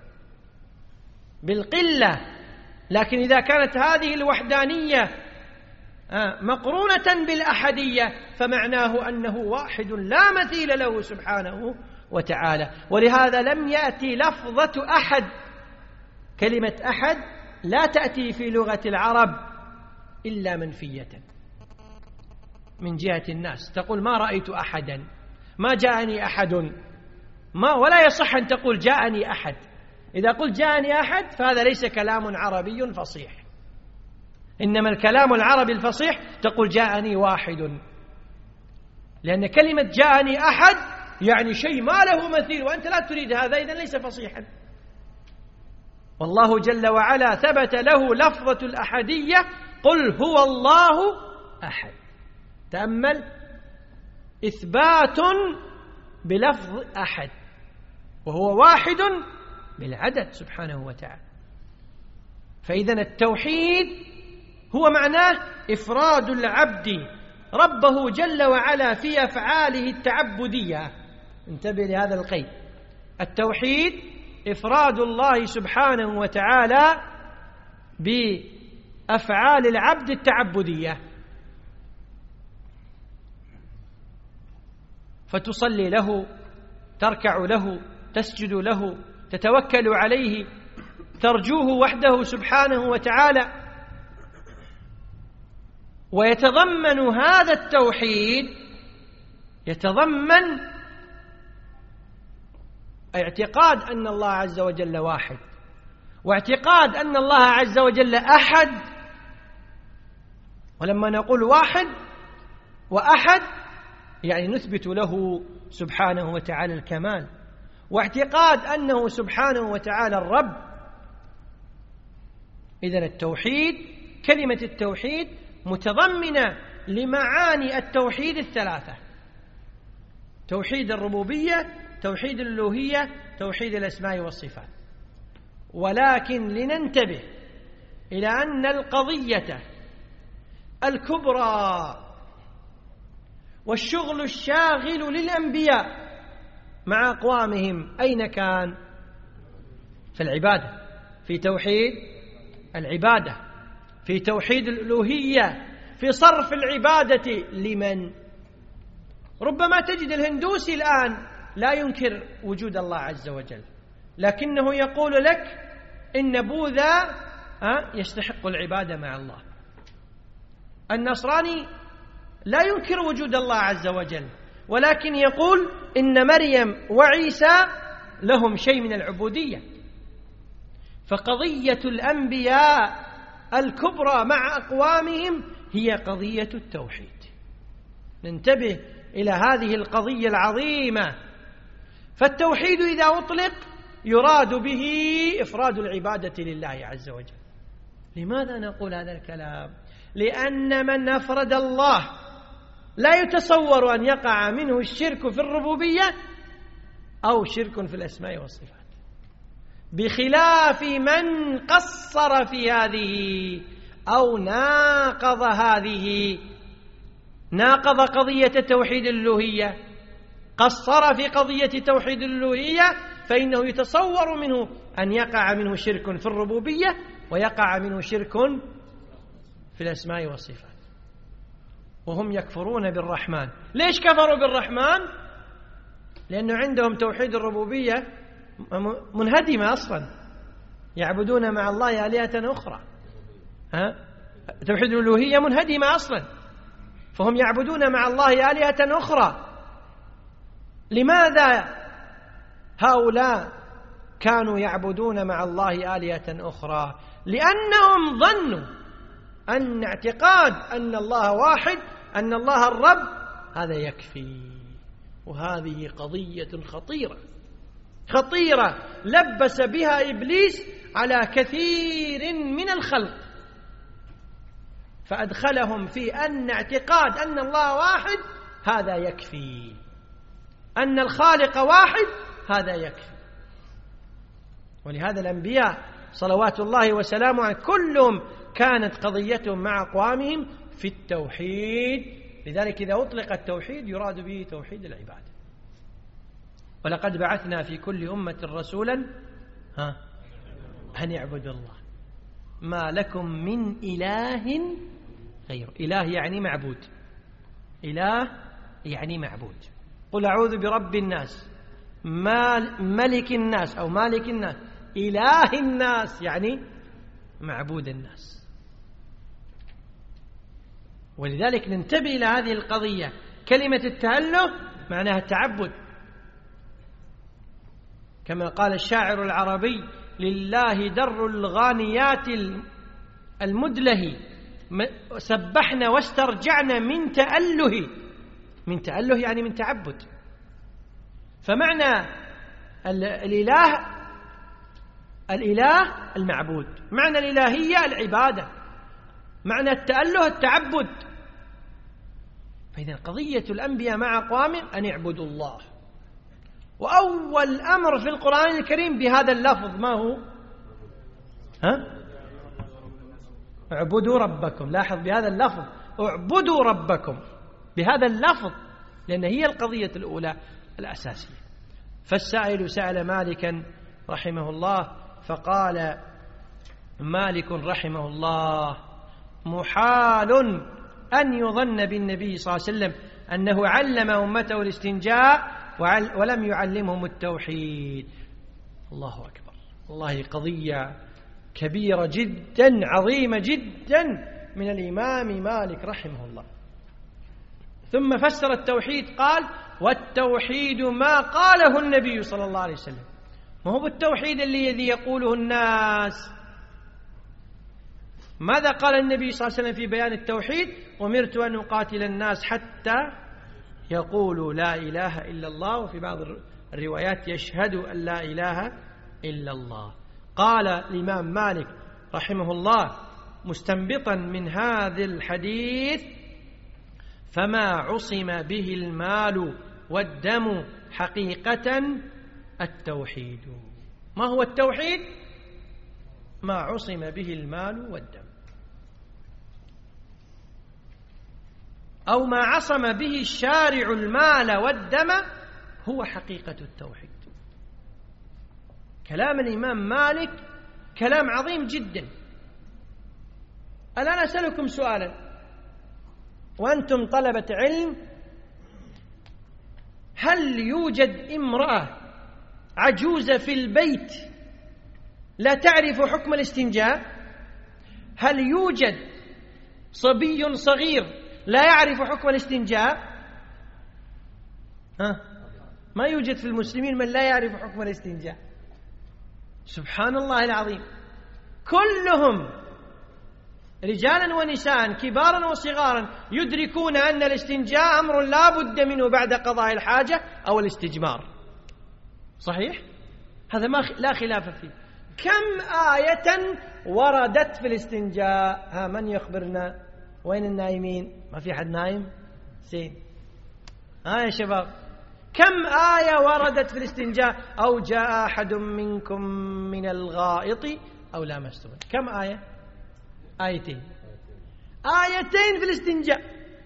بالقلة، لكن إذا كانت هذه الوحدانية مقرونة بالأحدية فمعناه أنه واحد لا مثيل له سبحانه وتعالى. ولهذا لم يأتي لفظة أحد، كلمة أحد لا تأتي في لغة العرب إلا منفية من جهة الناس. تقول ما رأيت أحدا، ما جاءني أحد، ولا يصح أن تقول جاءني أحد. إذا قلت جاءني أحد فهذا ليس كلام عربي فصيح، إنما الكلام العربي الفصيح تقول جاءني واحد، لأن كلمة جاءني أحد يعني شيء ما له مثيل، وأنت لا تريد هذا، إذن ليس فصيحا. والله جل وعلا ثبت له لفظة الأحدية، قل هو الله أحد. تأمل، إثبات بلفظ أحد، وهو واحد بالعدد سبحانه وتعالى. فإذن التوحيد هو معناه إفراد العبد ربه جل وعلا في أفعاله التعبدية. انتبه لهذا القيد، التوحيد إفراد الله سبحانه وتعالى بأفعال العبد التعبدية، فتصلي له، تركع له، تسجد له، تتوكل عليه، ترجوه وحده سبحانه وتعالى. ويتضمن هذا التوحيد يتضمن اعتقاد أن الله عز وجل واحد، واعتقاد أن الله عز وجل أحد. ولما نقول واحد وأحد يعني نثبت له سبحانه وتعالى الكمال، واعتقاد أنه سبحانه وتعالى الرب. إذن التوحيد، كلمة التوحيد متضمنة لمعاني التوحيد الثلاثة: توحيد الربوبية، توحيد الألوهية، توحيد الأسماء والصفات. ولكن لننتبه إلى أن القضية الكبرى والشغل الشاغل للأنبياء مع أقوامهم أين كان؟ في العبادة، في توحيد العبادة، في توحيد الألوهية، في صرف العبادة لمن؟ ربما تجد الهندوسي الآن لا ينكر وجود الله عز وجل، لكنه يقول لك إن بوذا يستحق العبادة مع الله. النصراني لا ينكر وجود الله عز وجل، ولكن يقول إن مريم وعيسى لهم شيء من العبودية. فقضية الأنبياء الكبرى مع أقوامهم هي قضية التوحيد. ننتبه إلى هذه القضية العظيمة. فالتوحيد إذا أطلق يراد به إفراد العبادة لله عز وجل. لماذا نقول هذا الكلام؟ لأن من أفرد الله لا يتصور أن يقع منه الشرك في الربوبية أو شرك في الأسماء والصفات، بخلاف من قصر في هذه أو ناقض هذه، ناقض قضية توحيد الألوهية، قصر في قضية توحيد الألوهية، فإنه يتصور منه أن يقع منه شرك في الربوبية ويقع منه شرك في الأسماء والصفات. وهم يكفرون بالرحمن. ليش كفروا بالرحمن؟ لأنه عندهم توحيد الربوبية منهدمة أصلا، يعبدون مع الله آلهة أخرى. توحيد الألوهية منهدمة أصلا، فهم يعبدون مع الله آلهة أخرى. لماذا هؤلاء كانوا يعبدون مع الله آلهة أخرى؟ لأنهم ظنوا أن اعتقاد أن الله واحد، أن الله الرب، هذا يكفي. وهذه قضية خطيرة لبس بها إبليس على كثير من الخلق، فأدخلهم في أن اعتقاد أن الله واحد هذا يكفي، أن الخالق واحد هذا يكفي. ولهذا الأنبياء صلوات الله وسلامه عليهم كلهم كانت قضيتهم مع أقوامهم في التوحيد. لذلك إذا أطلق التوحيد يراد به توحيد العبادة. ولقد بعثنا في كل أمة رسولا أن يعبدوا الله ما لكم من إله غيره. إله يعني معبود، إله يعني معبود. قل أعوذ برب الناس، ملك الناس أو مالك الناس، إله الناس يعني معبود الناس. ولذلك ننتبه إلى هذه القضية. كلمة التأله معناها التعبد، كما قال الشاعر العربي: لله در الغانيات المدله سبحنا واسترجعنا من تأله. من تأله يعني من تعبد. فمعنى الإله المعبود، معنى الإلهية العبادة، معنى التأله التعبد. فإذا قضية الأنبياء مع أقوامهم أن يعبدوا الله. وأول أمر في القرآن الكريم بهذا اللفظ ما هو؟ اعبدوا ربكم. لاحظ بهذا اللفظ اعبدوا ربكم بهذا اللفظ، لأن هي القضية الأولى الأساسية. فالسائل سأل مالكا رحمه الله فقال مالك رحمه الله: محال أن يظن بالنبي صلى الله عليه وسلم أنه علم أمته الاستنجاء ولم يعلمهم التوحيد. الله أكبر. والله قضية كبيرة جدا، عظيمة جدا من الإمام مالك رحمه الله. ثم فسر التوحيد قال: والتوحيد ما قاله النبي صلى الله عليه وسلم. ما هو التوحيد الذي يقوله الناس؟ ماذا قال النبي صلى الله عليه وسلم في بيان التوحيد؟ أمرت أن أقاتل الناس حتى يقولوا لا إله إلا الله، وفي بعض الروايات يشهدوا أن لا إله إلا الله. قال الإمام مالك رحمه الله مستنبطا من هذا الحديث: فما عصم به المال والدم حقيقة التوحيد. ما هو التوحيد؟ ما عصم به المال والدم، أو ما عصم به الشارع المال والدم هو حقيقة التوحيد. كلام الإمام مالك كلام عظيم جدا. الآن أسألكم سؤالا وأنتم طلبة علم: هل يوجد امرأة عجوزة في البيت لا تعرف حكم الاستنجاء؟ هل يوجد صبي صغير لا يعرف حكم الاستنجاء؟ ما يوجد في المسلمين من لا يعرف حكم الاستنجاء. سبحان الله العظيم، كلهم رجالا ونساء كبارا وصغارا يدركون أن الاستنجاء أمر لا بد منه بعد قضاء الحاجة أو الاستجمار. صحيح؟ هذا لا خلاف فيه. كم آية وردت في الاستنجاء؟ من يخبرنا؟ وين النايمين؟ ما في حد نايم؟ زين. يا شباب، كم آية وردت في الاستنجاء؟ أو جاء أحد منكم من الغائط أو لامستم. كم آية؟ آيتين في الاستنجاء.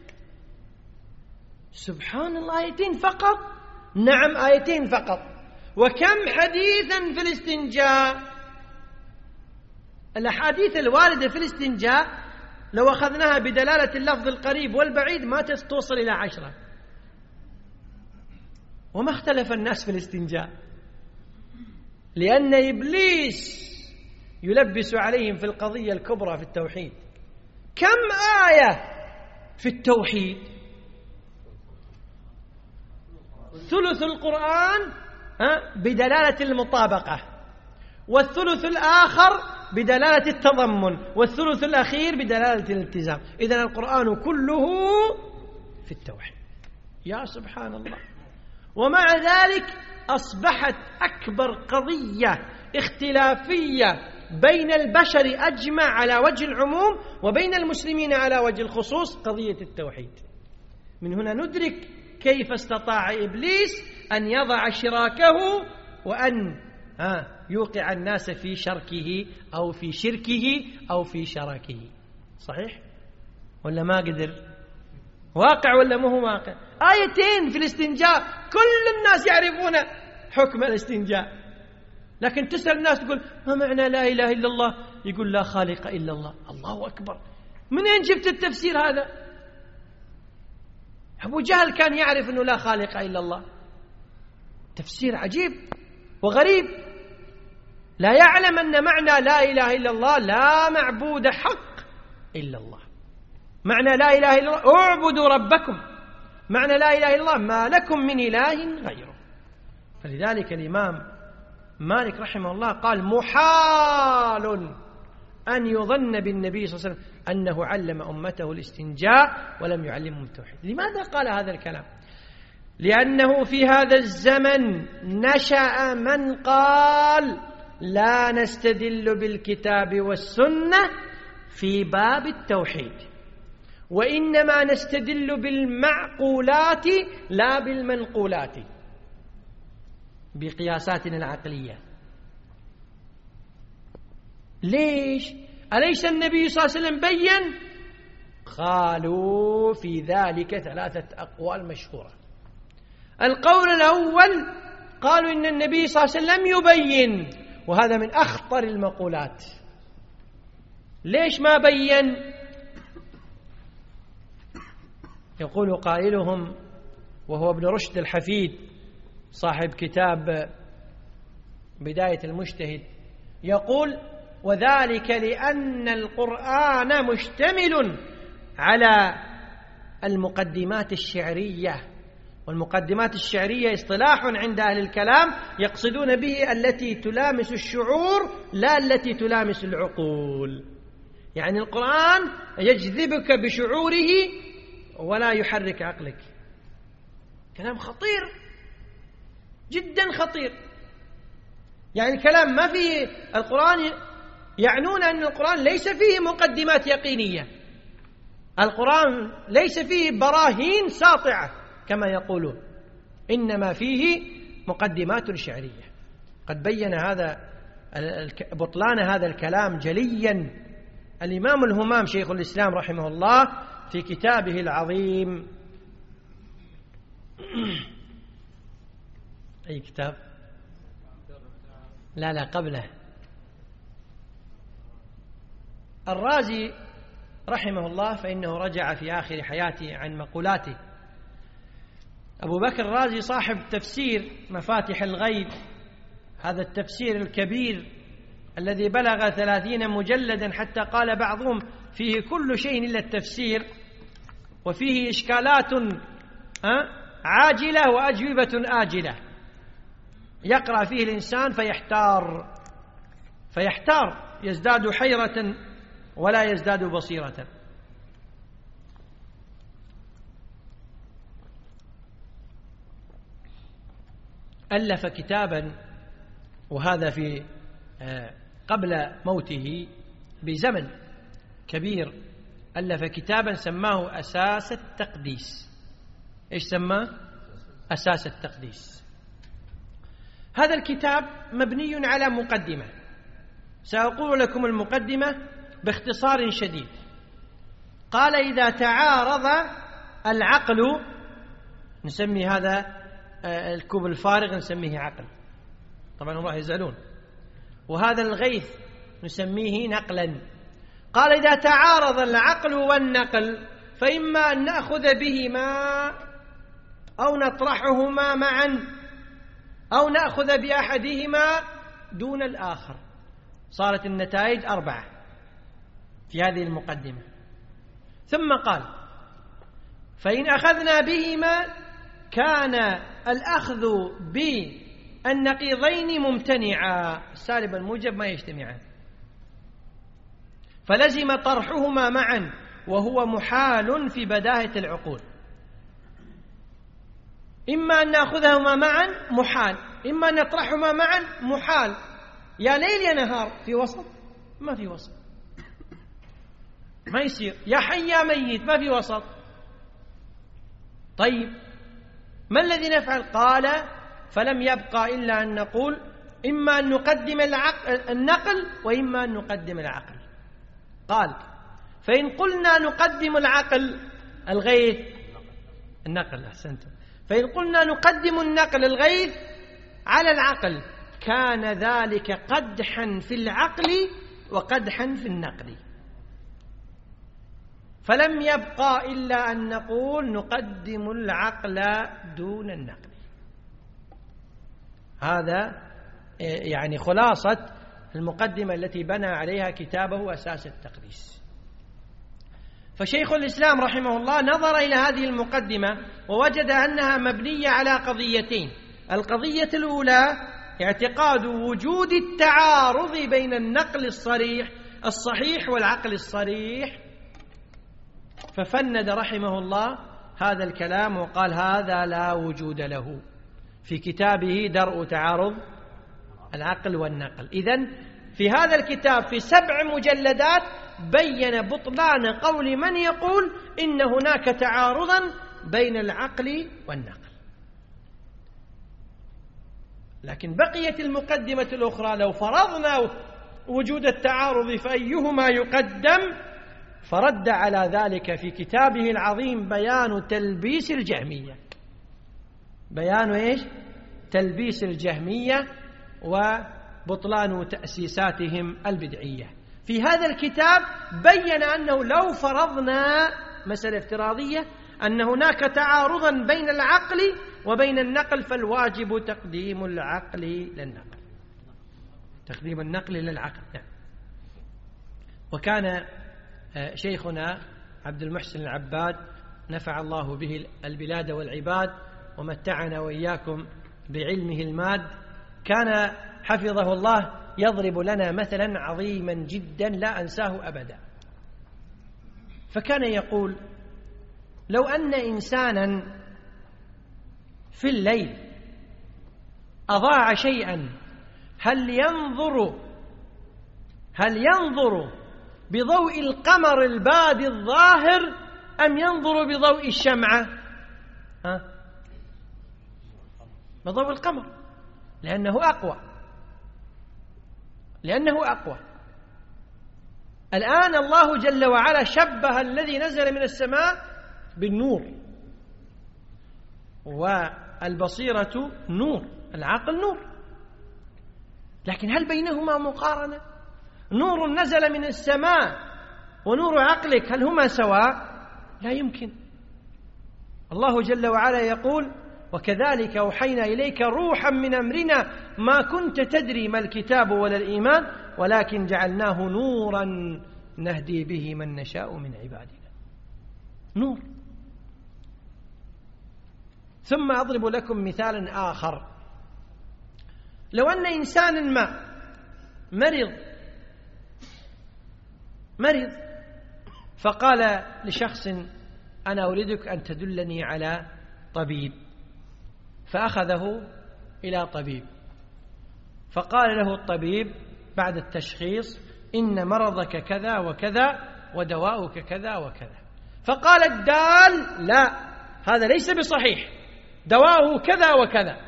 سبحان الله، آيتين فقط. نعم، آيتين فقط. وكم حديثا في الاستنجاء؟ الأحاديث الواردة في الاستنجاء لو أخذناها بدلالة اللفظ القريب والبعيد ما توصل إلى 10. وما اختلف الناس في الاستنجاء، لأن إبليس يلبس عليهم في القضية الكبرى في التوحيد. كم آية في التوحيد؟ ثلث القرآن بدلالة المطابقة، والثلث الآخر بدلالة التضمن، والثلث الأخير بدلالة الالتزام. إذن القرآن كله في التوحيد. يا سبحان الله. ومع ذلك أصبحت أكبر قضية اختلافية بين البشر أجمع على وجه العموم وبين المسلمين على وجه الخصوص قضية التوحيد. من هنا ندرك كيف استطاع إبليس أن يضع شراكه وأن يوقع الناس في شركه أو في شركه أو في شراكه. صحيح ولا ما قدر؟ واقع ولا ما هو واقع؟ آيتين في الاستنجاء كل الناس يعرفون حكم الاستنجاء، لكن تسأل الناس تقول ما معنى لا إله إلا الله؟ يقول لا خالق إلا الله. الله أكبر، منين جبت التفسير هذا؟ أبو جهل كان يعرف أنه لا خالق إلا الله. تفسير عجيب وغريب. لا يعلم أن معنى لا إله إلا الله لا معبود حق إلا الله. معنى لا إله إلا الله اعبدوا ربكم. معنى لا إله إلا الله ما لكم من إله غيره. فلذلك الإمام مالك رحمه الله قال محال أن يظن بالنبي صلى الله عليه وسلم أنه علم أمته الاستنجاء ولم يعلمهم التوحيد. لماذا قال هذا الكلام؟ لأنه في هذا الزمن نشأ من قال لا نستدل بالكتاب والسنة في باب التوحيد، وإنما نستدل بالمعقولات لا بالمنقولات، بقياساتنا العقلية. ليش؟ أليس النبي صلى الله عليه وسلم بين؟ قالوا في ذلك 3 أقوال مشهورة. القول الأول قالوا إن النبي صلى الله عليه وسلم يبين، وهذا من أخطر المقولات. ليش ما بين؟ يقول قائلهم وهو ابن رشد الحفيد صاحب كتاب بداية المجتهد، يقول وذلك لأن القرآن مشتمل على المقدمات الشعرية، والمقدمات الشعرية اصطلاح عند أهل الكلام يقصدون به التي تلامس الشعور لا التي تلامس العقول. يعني القرآن يجذبك بشعوره ولا يحرك عقلك. كلام خطير جدا خطير. يعني كلام ما فيه القرآن، يعنون أن القرآن ليس فيه مقدمات يقينية، القرآن ليس فيه براهين ساطعة كما يقولون، إنما فيه مقدمات شعرية. قد بين هذا بطلان هذا الكلام جليا الإمام الهمام شيخ الإسلام رحمه الله في كتابه العظيم. أي كتاب؟ لا قبله. الرازي رحمه الله فإنه رجع في آخر حياته عن مقولاته. أبو بكر الرازي صاحب تفسير مفاتح الغيب، هذا التفسير الكبير الذي بلغ 30 مجلدا، حتى قال بعضهم فيه كل شيء إلا التفسير، وفيه إشكالات عاجلة وأجوبة آجلة، يقرأ فيه الإنسان فيحتار يزداد حيرة ولا يزداد بصيرة. ألف كتابا، وهذا في قبل موته بزمن كبير، ألف كتابا سماه أساس التقديس. إيش سماه؟ أساس التقديس. هذا الكتاب مبني على مقدمة، سأقول لكم المقدمة باختصار شديد. قال: إذا تعارض العقل، نسمي هذا الكوب الفارغ نسميه عقل، طبعا هم راح يزعلون، وهذا الغيث نسميه نقلا. قال: إذا تعارض العقل والنقل فإما أن نأخذ بهما أو نطرحهما معا أو نأخذ بأحدهما دون الآخر. صارت النتائج 4 في هذه المقدمة. ثم قال: فإن أخذنا بهما كان الأخذ بالنقيضين ممتنعا، السالب والموجب ما يجتمعان، فلزم طرحهما معا وهو محال في بداهة العقول. إما أن نأخذهما معا محال، إما أن نطرحهما معا محال. يا ليل يا نهار، في وسط؟ ما في وسط، ما يصير. يا حي يا ميت، ما في وسط. طيب ما الذي نفعل؟ قال: فلم يبقى إلا أن نقول إما أن نقدم النقل وإما أن نقدم العقل. قال: فإن قلنا نقدم العقل الغيث النقل، أحسنتم، فإن قلنا نقدم النقل الغيث على العقل كان ذلك قدحا في العقل وقدحا في النقل، فلم يبقى إلا أن نقول نقدم العقل دون النقل. هذا يعني خلاصة المقدمة التي بنى عليها كتابه أساس التقديس. فشيخ الإسلام رحمه الله نظر إلى هذه المقدمة ووجد أنها مبنية على قضيتين. القضية الأولى اعتقاد وجود التعارض بين النقل الصحيح والعقل الصريح، ففند رحمه الله هذا الكلام وقال: هذا لا وجود له، في كتابه درء تعارض العقل والنقل. إذن في هذا الكتاب في 7 مجلدات بين بطلان قول من يقول إن هناك تعارضا بين العقل والنقل. لكن بقيت المقدمة الأخرى: لو فرضنا وجود التعارض فأيهما يقدم؟ فرد على ذلك في كتابه العظيم بيان تلبيس الجهمية. بيان إيش؟ تلبيس الجهمية وبطلان تأسيساتهم البدعية. في هذا الكتاب بين أنه لو فرضنا مسألة افتراضية أن هناك تعارضا بين العقل وبين النقل فالواجب تقديم العقل للنقل، تقديم النقل للعقل. وكان شيخنا عبد المحسن العباد نفع الله به البلاد والعباد ومتعنا وإياكم بعلمه الماد، كان حفظه الله يضرب لنا مثلا عظيما جدا لا أنساه أبدا. فكان يقول: لو أن إنسانا في الليل أضاع شيئا هل ينظر بضوء القمر البادي الظاهر أم ينظر بضوء الشمعة؟ بضوء القمر، لأنه أقوى. الآن الله جل وعلا شبه الذي نزل من السماء بالنور، والبصيرة نور، العقل نور، لكن هل بينهما مقارنة؟ نور نزل من السماء ونور عقلك هل هما سواء؟ لا يمكن. الله جل وعلا يقول: وكذلك أوحينا إليك روحا من أمرنا ما كنت تدري ما الكتاب ولا الإيمان ولكن جعلناه نورا نهدي به من نشاء من عبادنا. نور. ثم أضرب لكم مثالا آخر. لو أن إنسانا ما مرض فقال لشخص: أنا أريدك أن تدلني على طبيب، فأخذه إلى طبيب، فقال له الطبيب بعد التشخيص: إن مرضك كذا وكذا ودواؤك كذا وكذا. فقال الدال: لا، هذا ليس بصحيح، دواؤه كذا وكذا.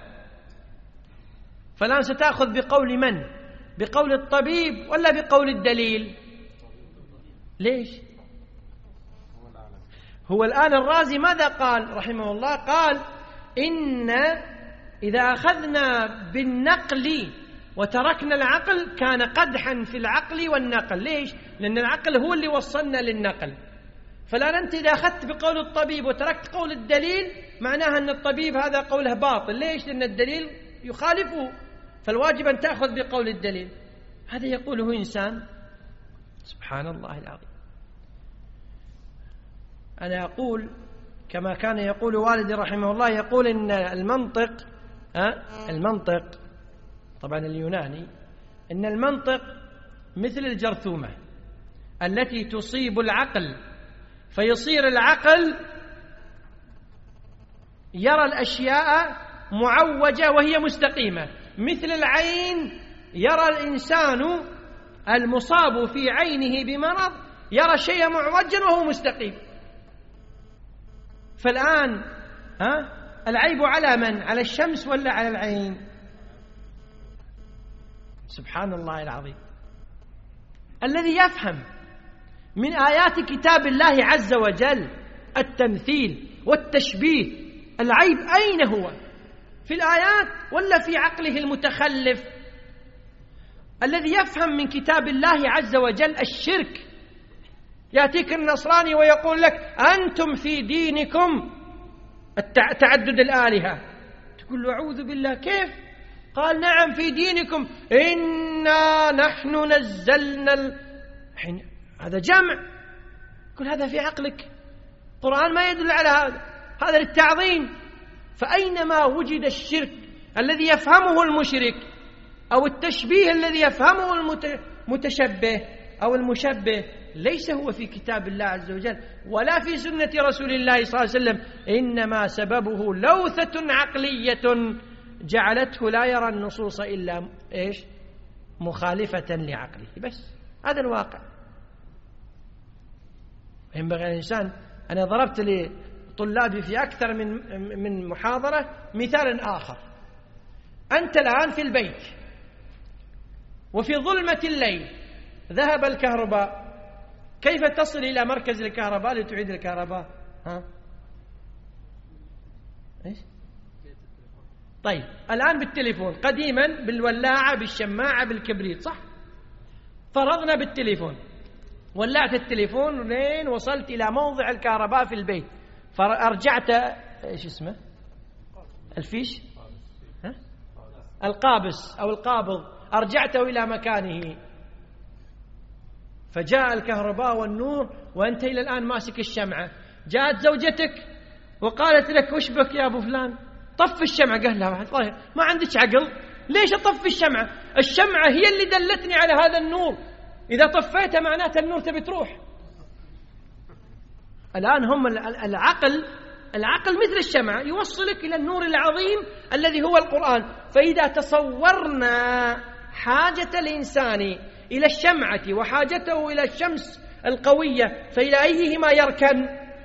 فالآن ستأخذ بقول من؟ بقول الطبيب ولا بقول الدليل؟ ليش؟ هو الآن الرازي ماذا قال رحمه الله؟ قال: إن إذا أخذنا بالنقل وتركنا العقل كان قدحا في العقل والنقل. ليش؟ لأن العقل هو اللي وصلنا للنقل. فالآن أنت إذا أخذت بقول الطبيب وتركت قول الدليل معناها أن الطبيب هذا قوله باطل. ليش؟ لأن الدليل يخالفه، فالواجب أن تأخذ بقول الدليل. هذا يقوله إنسان، سبحان الله العظيم. أنا أقول كما كان يقول والدي رحمه الله، يقول إن المنطق طبعا اليوناني، إن المنطق مثل الجرثومة التي تصيب العقل فيصير العقل يرى الأشياء معوجة وهي مستقيمة، مثل العين يرى الإنسان المصاب في عينه بمرض يرى شيئا معوجا وهو مستقيم. فالآن العيب على من؟ على الشمس ولا على العين؟ سبحان الله العظيم. الذي يفهم من آيات كتاب الله عز وجل التمثيل والتشبيه، العيب أين هو؟ في الآيات ولا في عقله المتخلف؟ الذي يفهم من كتاب الله عز وجل الشرك، يأتيك النصراني ويقول لك: أنتم في دينكم تعدد الآلهة، تقول له: أعوذ بالله، كيف؟ قال: نعم في دينكم، إنا نحن نزلنا هذا جمع. كل هذا في عقلك، القرآن ما يدل على هذا للتعظيم. فأينما وجد الشرك الذي يفهمه المشرك أو التشبيه الذي يفهمه المتشبه أو المشبه ليس هو في كتاب الله عز وجل ولا في سنة رسول الله صلى الله عليه وسلم، إنما سببه لوثة عقلية جعلته لا يرى النصوص إلا مخالفة لعقله. بس هذا الواقع. ينبغي الإنسان. أنا ضربت لطلابي في أكثر من محاضرة مثال آخر. أنت الآن في البيت وفي ظلمة الليل ذهب الكهرباء، كيف تصل إلى مركز الكهرباء لتعيد الكهرباء؟ إيش؟ طيب الآن بالتليفون، قديما بالولاعة بالشماعة بالكبريت، صح؟ فرضنا بالتليفون، ولعت التليفون لين وصلت إلى موضع الكهرباء في البيت، فأرجعت إيش اسمه؟ الفيش؟ القابس أو القابض، أرجعته إلى مكانه، فجاء الكهرباء والنور وأنت إلى الآن ماسك الشمعة. جاءت زوجتك وقالت لك: وش بك يا أبو فلان؟ طف الشمعة. قال لها: ما عندك عقل، ليش أطفي الشمعة؟ الشمعة هي اللي دلتني على هذا النور، إذا طفيتها معناته النور تبي تروح. الآن هم العقل مثل الشمعة يوصلك إلى النور العظيم الذي هو القرآن. فإذا تصورنا حاجة الإنسان إلى الشمعة وحاجته إلى الشمس القوية، فإلى أيهما يركن؟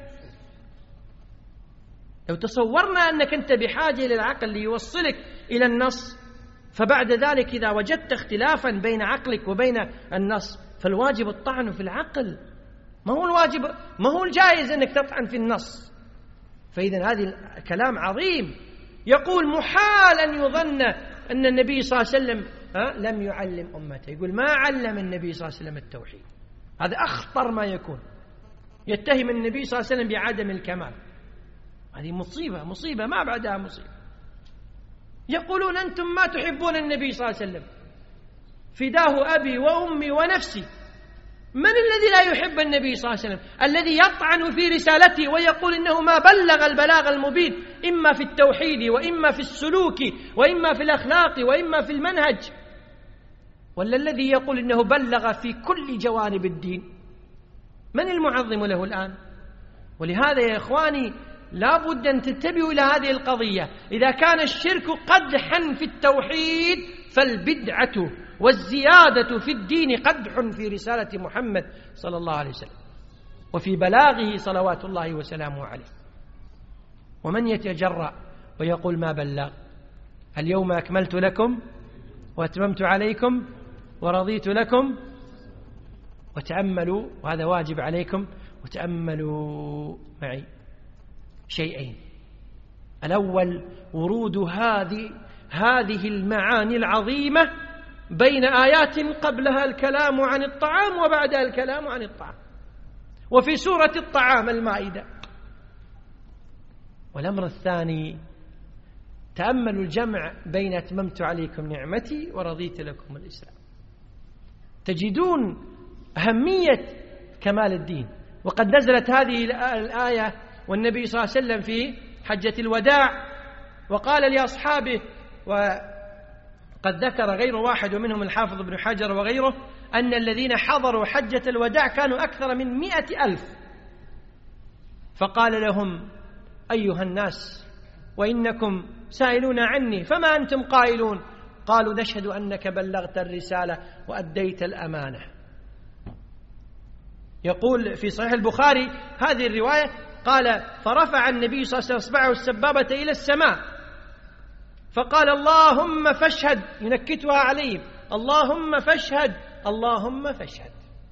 لو تصورنا أنك أنت بحاجة إلى العقل ليوصلك إلى النص، فبعد ذلك إذا وجدت اختلافا بين عقلك وبين النص فالواجب الطعن في العقل، ما هو الجائز أنك تطعن في النص. فإذا هذا كلام عظيم. يقول محال أن يظن أن النبي صلى الله عليه وسلم لم يعلم أمته. يقول ما علم النبي صلى الله عليه وسلم التوحيد، هذا أخطر ما يكون. يتهم النبي صلى الله عليه وسلم بعدم الكمال، هذه مصيبة ما بعدها مصيبة. يقولون أنتم ما تحبون النبي صلى الله عليه وسلم، فداه أبي وأمي ونفسي. من الذي لا يحب النبي صلى الله عليه وسلم؟ الذي يطعن في رسالته ويقول إنه ما بلغ البلاغ المبين، إما في التوحيد وإما في السلوك وإما في الأخلاق وإما في المنهج، ولا الذي يقول إنه بلغ في كل جوانب الدين؟ من المعظم له الآن؟ ولهذا يا إخواني لا بد أن تنتبهوا إلى هذه القضية. إذا كان الشرك قدحا في التوحيد فالبدعة والزيادة في الدين قدح في رسالة محمد صلى الله عليه وسلم وفي بلاغه صلوات الله وسلامه عليه. ومن يتجرأ ويقول ما بلغ؟ اليوم أكملت لكم وأتممت عليكم ورضيت لكم. وتأملوا، وهذا واجب عليكم، وتأملوا معي شيئين. الأول ورود هذه المعاني العظيمة بين آيات قبلها الكلام عن الطعام وبعدها الكلام عن الطعام، وفي سورة الطعام المائدة. والأمر الثاني تأملوا الجمع بين أتممت عليكم نعمتي ورضيت لكم الإسلام. تجدون أهمية كمال الدين. وقد نزلت هذه الآية والنبي صلى الله عليه وسلم في حجة الوداع وقال لأصحابه، وقد ذكر غير واحد ومنهم الحافظ ابن حجر وغيره، أن الذين حضروا حجة الوداع كانوا أكثر من 100,000. فقال لهم أيها الناس وإنكم سائلون عني فما أنتم قائلون؟ قالوا نشهد أنك بلغت الرسالة وأديت الأمانة. يقول في صحيح البخاري هذه الرواية، قال فرفع النبي صلى الله عليه وسلم إصبعه السبابة إلى السماء فقال اللهم فاشهد، ينكتها عليهم، اللهم فاشهد اللهم فاشهد.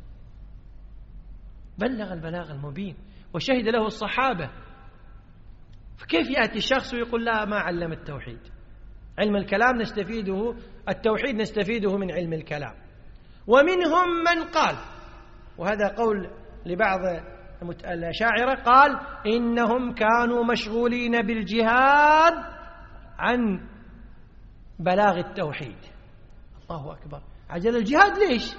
بلغ البلاغ المبين وشهد له الصحابة. فكيف يأتي الشخص ويقول لا ما علم التوحيد؟ علم الكلام نستفيده، التوحيد نستفيده من علم الكلام. ومنهم من قال، وهذا قول لبعض الأشاعرة، قال إنهم كانوا مشغولين بالجهاد عن بلاغ التوحيد. الله أكبر، عجل الجهاد ليش؟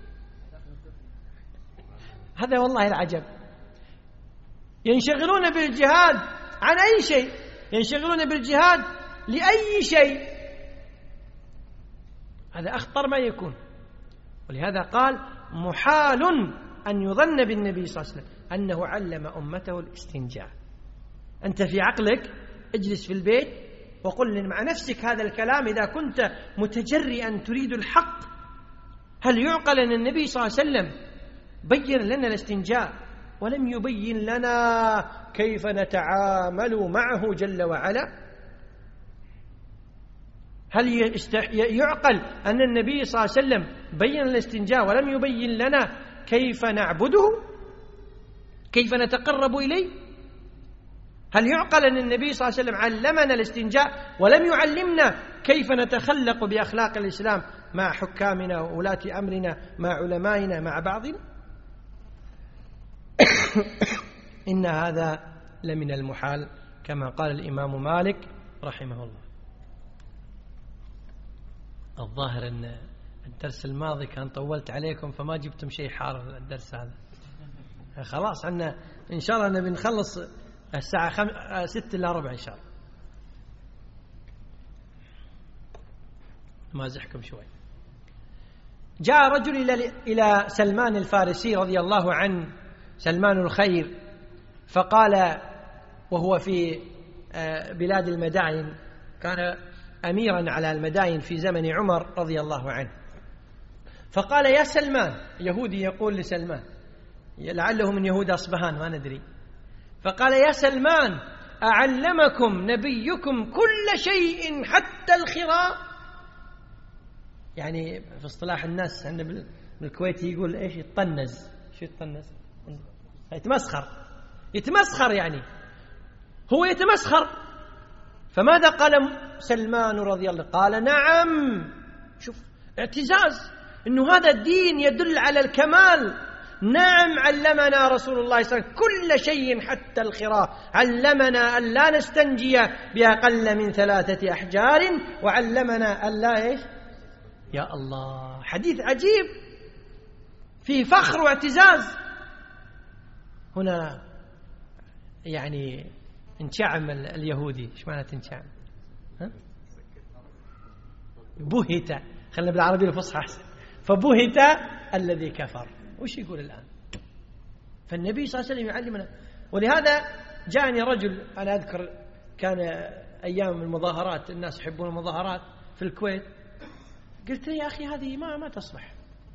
هذا والله العجب. ينشغلون بالجهاد عن أي شيء؟ ينشغلون بالجهاد لأي شيء؟ هذا أخطر ما يكون. ولهذا قال محال أن يظن بالنبي صلى الله عليه وسلم أنه علم أمته الاستنجاء. أنت في عقلك اجلس في البيت وقل مع نفسك هذا الكلام إذا كنت متجرئا تريد الحق. هل يعقل أن النبي صلى الله عليه وسلم بين لنا الاستنجاء ولم يبين لنا كيف نتعامل معه جل وعلا؟ هل يعقل أن النبي صلى الله عليه وسلم بين الاستنجاء ولم يبين لنا كيف نعبده، كيف نتقرب إليه؟ هل يعقل أن النبي صلى الله عليه وسلم علمنا الاستنجاء ولم يعلمنا كيف نتخلق بأخلاق الإسلام مع حكامنا وولاة أمرنا، مع علمائنا، مع بعضنا؟ إن هذا لمن المحال كما قال الإمام مالك رحمه الله. الظاهر أن الدرس الماضي كان طولت عليكم فما جبتم شيء حار الدرس هذا. خلاص عنا إن شاء الله نبي نخلص الساعة 6:45 إن شاء الله. مازحكم شوي. جاء رجل إلى سلمان الفارسي رضي الله عنه، سلمان الخير، فقال وهو في بلاد المدائن، كان أميرا على المدائن في زمن عمر رضي الله عنه، فقال يا سلمان، يهودي يقول لسلمان، لعله من يهود أصبهان ما ندري، فقال يا سلمان أعلمكم نبيكم كل شيء حتى الخراء؟ يعني في اصطلاح الناس عندنا بالكويت يقول ايش؟ يطنز. شو يطنز؟ يتمسخر يعني، هو يتمسخر. فماذا قال سلمان رضي الله؟ قال نعم. شوف اعتزاز انه هذا الدين يدل على الكمال. نعم علمنا رسول الله صلى الله عليه وسلم كل شيء حتى الخراء، علمنا أن لا نستنجي بأقل من 3 أحجار، وعلمنا أن لا ايش؟ يا الله، حديث عجيب فيه فخر واعتزاز. هنا يعني انشعم اليهودي. ايش معنى تنشعم؟ بهت، خلينا بالعربية الفصحى أحسن. فبهت الذي كفر. وش يقول الآن؟ فالنبي صلى الله عليه وسلم يعلمنا. ولهذا جاءني رجل، أنا أذكر كان أيام المظاهرات، الناس يحبون المظاهرات في الكويت، قلت له يا أخي هذه ما تصلح.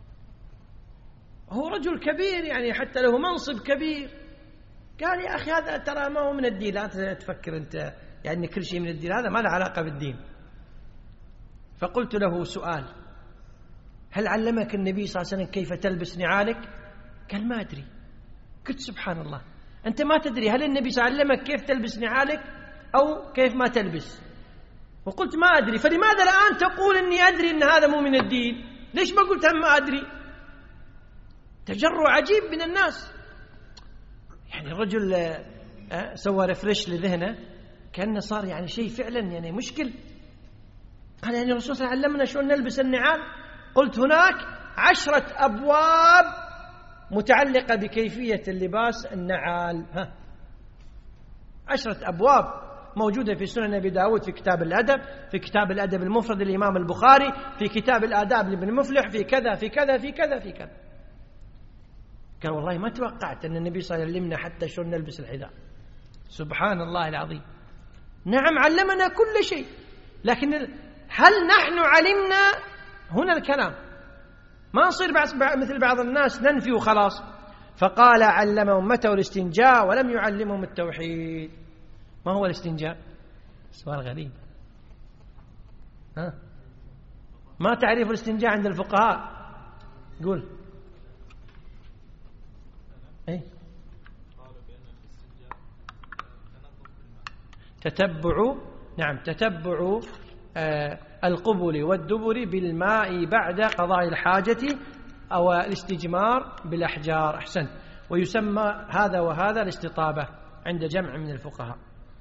هو رجل كبير يعني حتى له منصب كبير. قال يا أخي هذا ترى ما هو من الدين، لا تفكر أنت يعني كل شيء من الدين، هذا ما له علاقة بالدين. فقلت له سؤال: هل علمك النبي صلى الله عليه وسلم كيف تلبس نعالك؟ قال ما أدري. قلت سبحان الله، أنت ما تدري هل النبي صلى الله عليه وسلم علمك كيف تلبس نعالك أو كيف ما تلبس؟ وقلت ما أدري، فلماذا الآن تقول أني أدري أن هذا مو من الدين؟ ليش ما قلت هم ما أدري؟ تجرؤ عجيب من الناس. يعني الرجل سوى ريفرش لذهنه كأنه صار يعني شيء فعلا يعني مشكل. قال يعني الرسول صلى الله عليه وسلم علمنا شلون نلبس النعال. قلت هناك 10 أبواب متعلقة بكيفية اللباس النعال. 10 أبواب موجودة في سنن أبي داود، في كتاب الأدب، في كتاب الأدب المفرد للإمام البخاري، في كتاب الآداب لابن مفلح، في كذا في كذا في كذا في كذا. قال والله ما توقعت أن النبي صلى الله عليه وسلم علمنا حتى شلون نلبس الحذاء. سبحان الله العظيم. نعم علمنا كل شيء، لكن هل نحن علمنا؟ هنا الكلام. ما نصير مثل بعض الناس ننفي وخلاص. فقال علم أمته الاستنجاء ولم يعلمهم التوحيد. ما هو الاستنجاء؟ سؤال غريب. ما تعريف الاستنجاء عند الفقهاء؟ قول. ايه؟ تتبع القبل والدبر بالماء بعد قضاء الحاجة أو الاستجمار بالأحجار. أحسن. ويسمى هذا وهذا الاستطابة عند جمع من الفقهاء.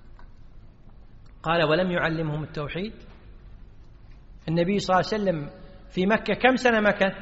قال ولم يعلمهم التوحيد. النبي صلى الله عليه وسلم في مكة كم سنة مكث؟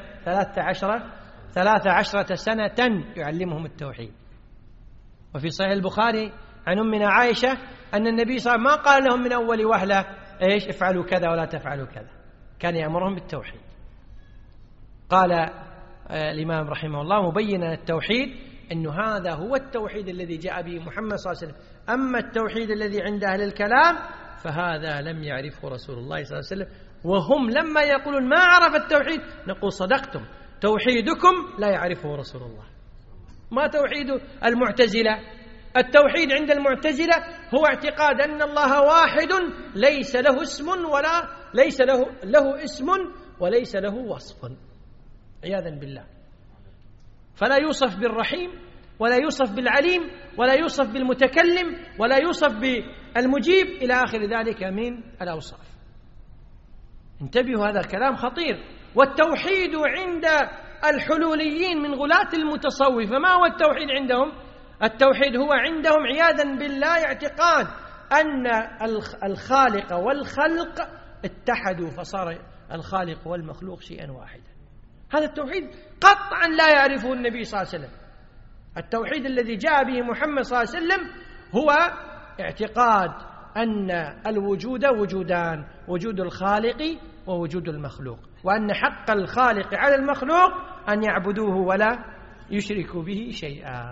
13 سنة يعلمهم التوحيد. وفي صحيح البخاري عن أمنا عائشة أن النبي صلى الله عليه وسلم ما قال لهم من أول وهلة إيش افعلوا كذا ولا تفعلوا كذا، كان يأمرهم بالتوحيد. قال الإمام رحمه الله مبينا التوحيد أنه هذا هو التوحيد الذي جاء به محمد صلى الله عليه وسلم. أما التوحيد الذي عند أهل الكلام فهذا لم يعرفه رسول الله صلى الله عليه وسلم، وهم لما يقولون ما عرف التوحيد نقول صدقتم، توحيدكم لا يعرفه رسول الله. ما توحيد المعتزلة؟ التوحيد عند المعتزلة هو اعتقاد أن الله واحد ليس له اسم ولا ليس له اسم وليس له وصف، عياذا بالله. فلا يوصف بالرحيم ولا يوصف بالعليم ولا يوصف بالمتكلم ولا يوصف بالمجيب إلى آخر ذلك من الأوصاف. انتبهوا، هذا الكلام خطير. والتوحيد عند الحلوليين من غلاة المتصوفة، ما هو التوحيد عندهم؟ التوحيد هو عندهم عياذا بالله اعتقاد أن الخالق والخلق اتحدوا فصار الخالق والمخلوق شيئا واحدا. هذا التوحيد قطعا لا يعرفه النبي صلى الله عليه وسلم. التوحيد الذي جاء به محمد صلى الله عليه وسلم هو اعتقاد أن الوجود وجودان، وجود الخالق ووجود المخلوق، وأن حق الخالق على المخلوق أن يعبدوه ولا يشركوا به شيئا.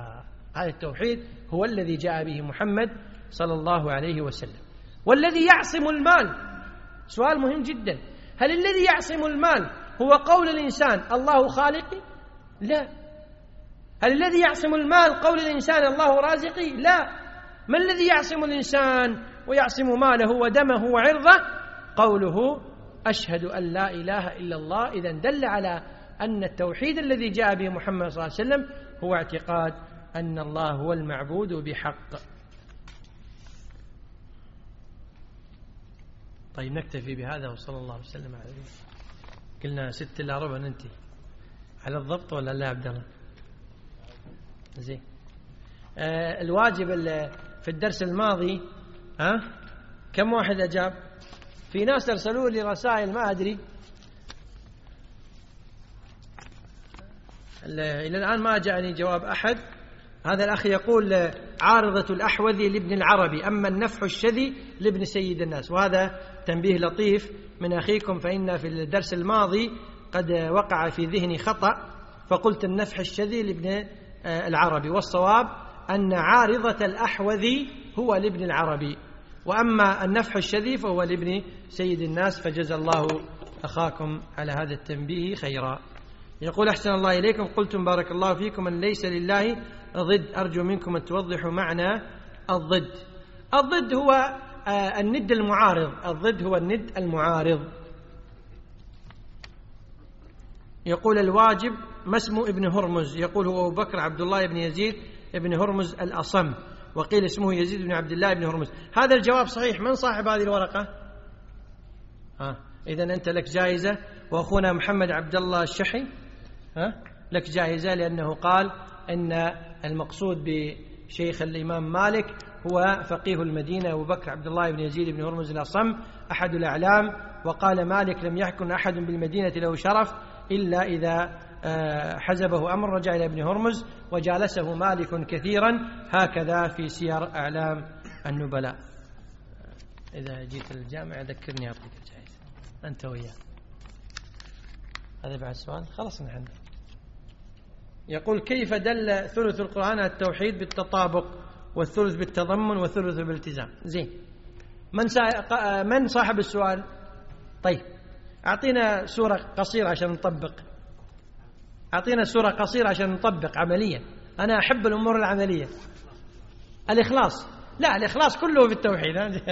هذا التوحيد هو الذي جاء به محمد صلى الله عليه وسلم. والذي يعصم المال، سؤال مهم جدا، هل الذي يعصم المال هو قول الإنسان الله خالقي؟ لا. هل الذي يعصم المال قول الإنسان الله رازقي؟ لا. ما الذي يعصم الإنسان ويعصم ماله ودمه وعرضه؟ قوله أشهد أن لا إله إلا الله. إذن دل على أن التوحيد الذي جاء به محمد صلى الله عليه وسلم هو اعتقاد أن الله هو المعبود بحق. طيب نكتفي بهذا وصلى الله وسلم على نبينا. قلنا 6 إلا ربع ننتهي على الضبط ولا لا عبد الله؟ زين. الواجب في الدرس الماضي كم واحد أجاب؟ في ناس أرسلوا لي رسائل ما أدري، إلى الآن ما جاءني جواب أحد. هذا الأخ يقول عارضة الأحوذي لابن العربي، أما النفح الشذي لابن سيد الناس. وهذا تنبيه لطيف من أخيكم، فإن في الدرس الماضي قد وقع في ذهني خطأ فقلت النفح الشذي لابن العربي، والصواب أن عارضة الأحوذي هو لابن العربي، وأما النفح الشذي فهو لابن سيد الناس. فجزى الله أخاكم على هذا التنبيه خيرا. يقول أحسن الله إليكم، قلتم بارك الله فيكم أن ليس لله ضد، أرجو منكم أن توضحوا معنى الضد. الضد هو الند المعارض، الضد هو الند المعارض. يقول الواجب ما اسم ابن هرمز؟ يقول هو أبو بكر عبد الله بن يزيد ابن هرمز الأصم، وقيل اسمه يزيد بن عبد الله بن هرمز. هذا الجواب صحيح. من صاحب هذه الورقة؟ إذن أنت لك جائزة، وأخونا محمد عبد الله الشحي لك جائزة، لأنه قال أن المقصود بشيخ الإمام مالك هو فقيه المدينة أبو بكر عبد الله بن يزيد بن هرمز الأصم أحد الأعلام. وقال مالك لم يحكن أحد بالمدينة له شرف إلا إذا حزبه أمر رجع إلى ابن هرمز، وجالسه مالك كثيرا، هكذا في سير أعلام النبلاء. إذا جيت الجامعة ذكرني أعطيك الجائزة أنت وياه. هذا بعد سؤال خلص نحن. يقول كيف دل ثلث القرآن على التوحيد بالتطابق، والثلث بالتضمن، والثلث بالالتزام؟ زين. من صاحب السؤال؟ طيب أعطينا سورة قصيرة عشان نطبق. أعطينا سورة قصيرة عشان نطبق عمليا. أنا أحب الأمور العملية. الإخلاص. لا، الإخلاص كله في التوحيد.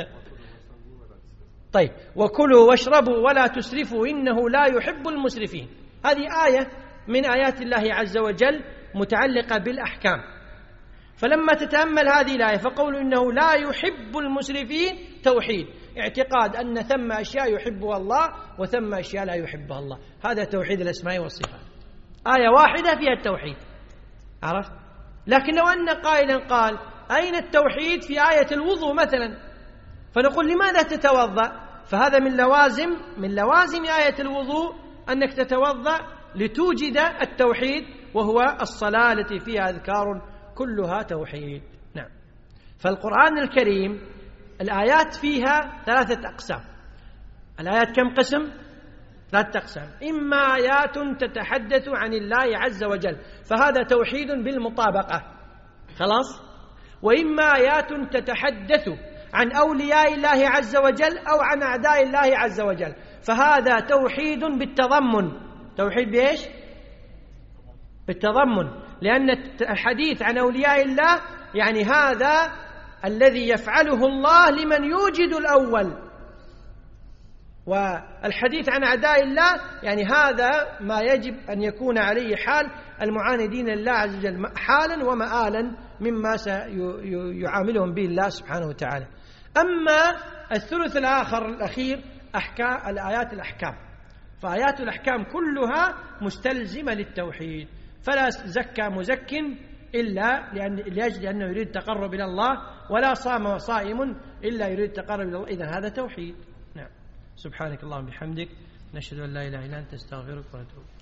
طيب وكلوا واشربوا ولا تسرفوا إنه لا يحب المسرفين. هذه آية من آيات الله عز وجل متعلقة بالأحكام. فلما تتأمل هذه الآية فقول إنه لا يحب المسرفين توحيد، اعتقاد أن ثم أشياء يحبها الله وثم أشياء لا يحبها الله. هذا توحيد الأسماء والصفات، آية واحدة فيها التوحيد، عرفت؟ لكن لو أن قائلا قال أين التوحيد في آية الوضوء مثلا، فنقول لماذا تتوضأ؟ فهذا من لوازم آية الوضوء أنك تتوضأ لتوجد التوحيد، وهو الصلاة التي فيها أذكار كلها توحيد. نعم. فالقرآن الكريم الآيات فيها 3 أقسام. الآيات كم قسم؟ 3 أقسام. إما آيات تتحدث عن الله عز وجل فهذا توحيد بالمطابقة، خلاص. وإما آيات تتحدث عن أولياء الله عز وجل أو عن أعداء الله عز وجل فهذا توحيد بالتضمن. توحيد بإيش؟ بالتضمن، لأن الحديث عن أولياء الله يعني هذا الذي يفعله الله لمن يوجد الأول، والحديث عن أعداء الله يعني هذا ما يجب أن يكون عليه حال المعاندين لله عز وجل حالا ومآلا مما سيعاملهم به الله سبحانه وتعالى. أما الثلث الأخير الآيات الأحكام، فآيات الأحكام كلها مستلزمة للتوحيد، فلا زكى مزك إلا لأجل أنه يريد التقرب إلى الله، ولا صام صائم إلا يريد التقرب إلى الله. إذن هذا توحيد. نعم. سبحانك اللهم بحمدك، نشهد أن لا إله إلا أنت، استغفرك ونتوب.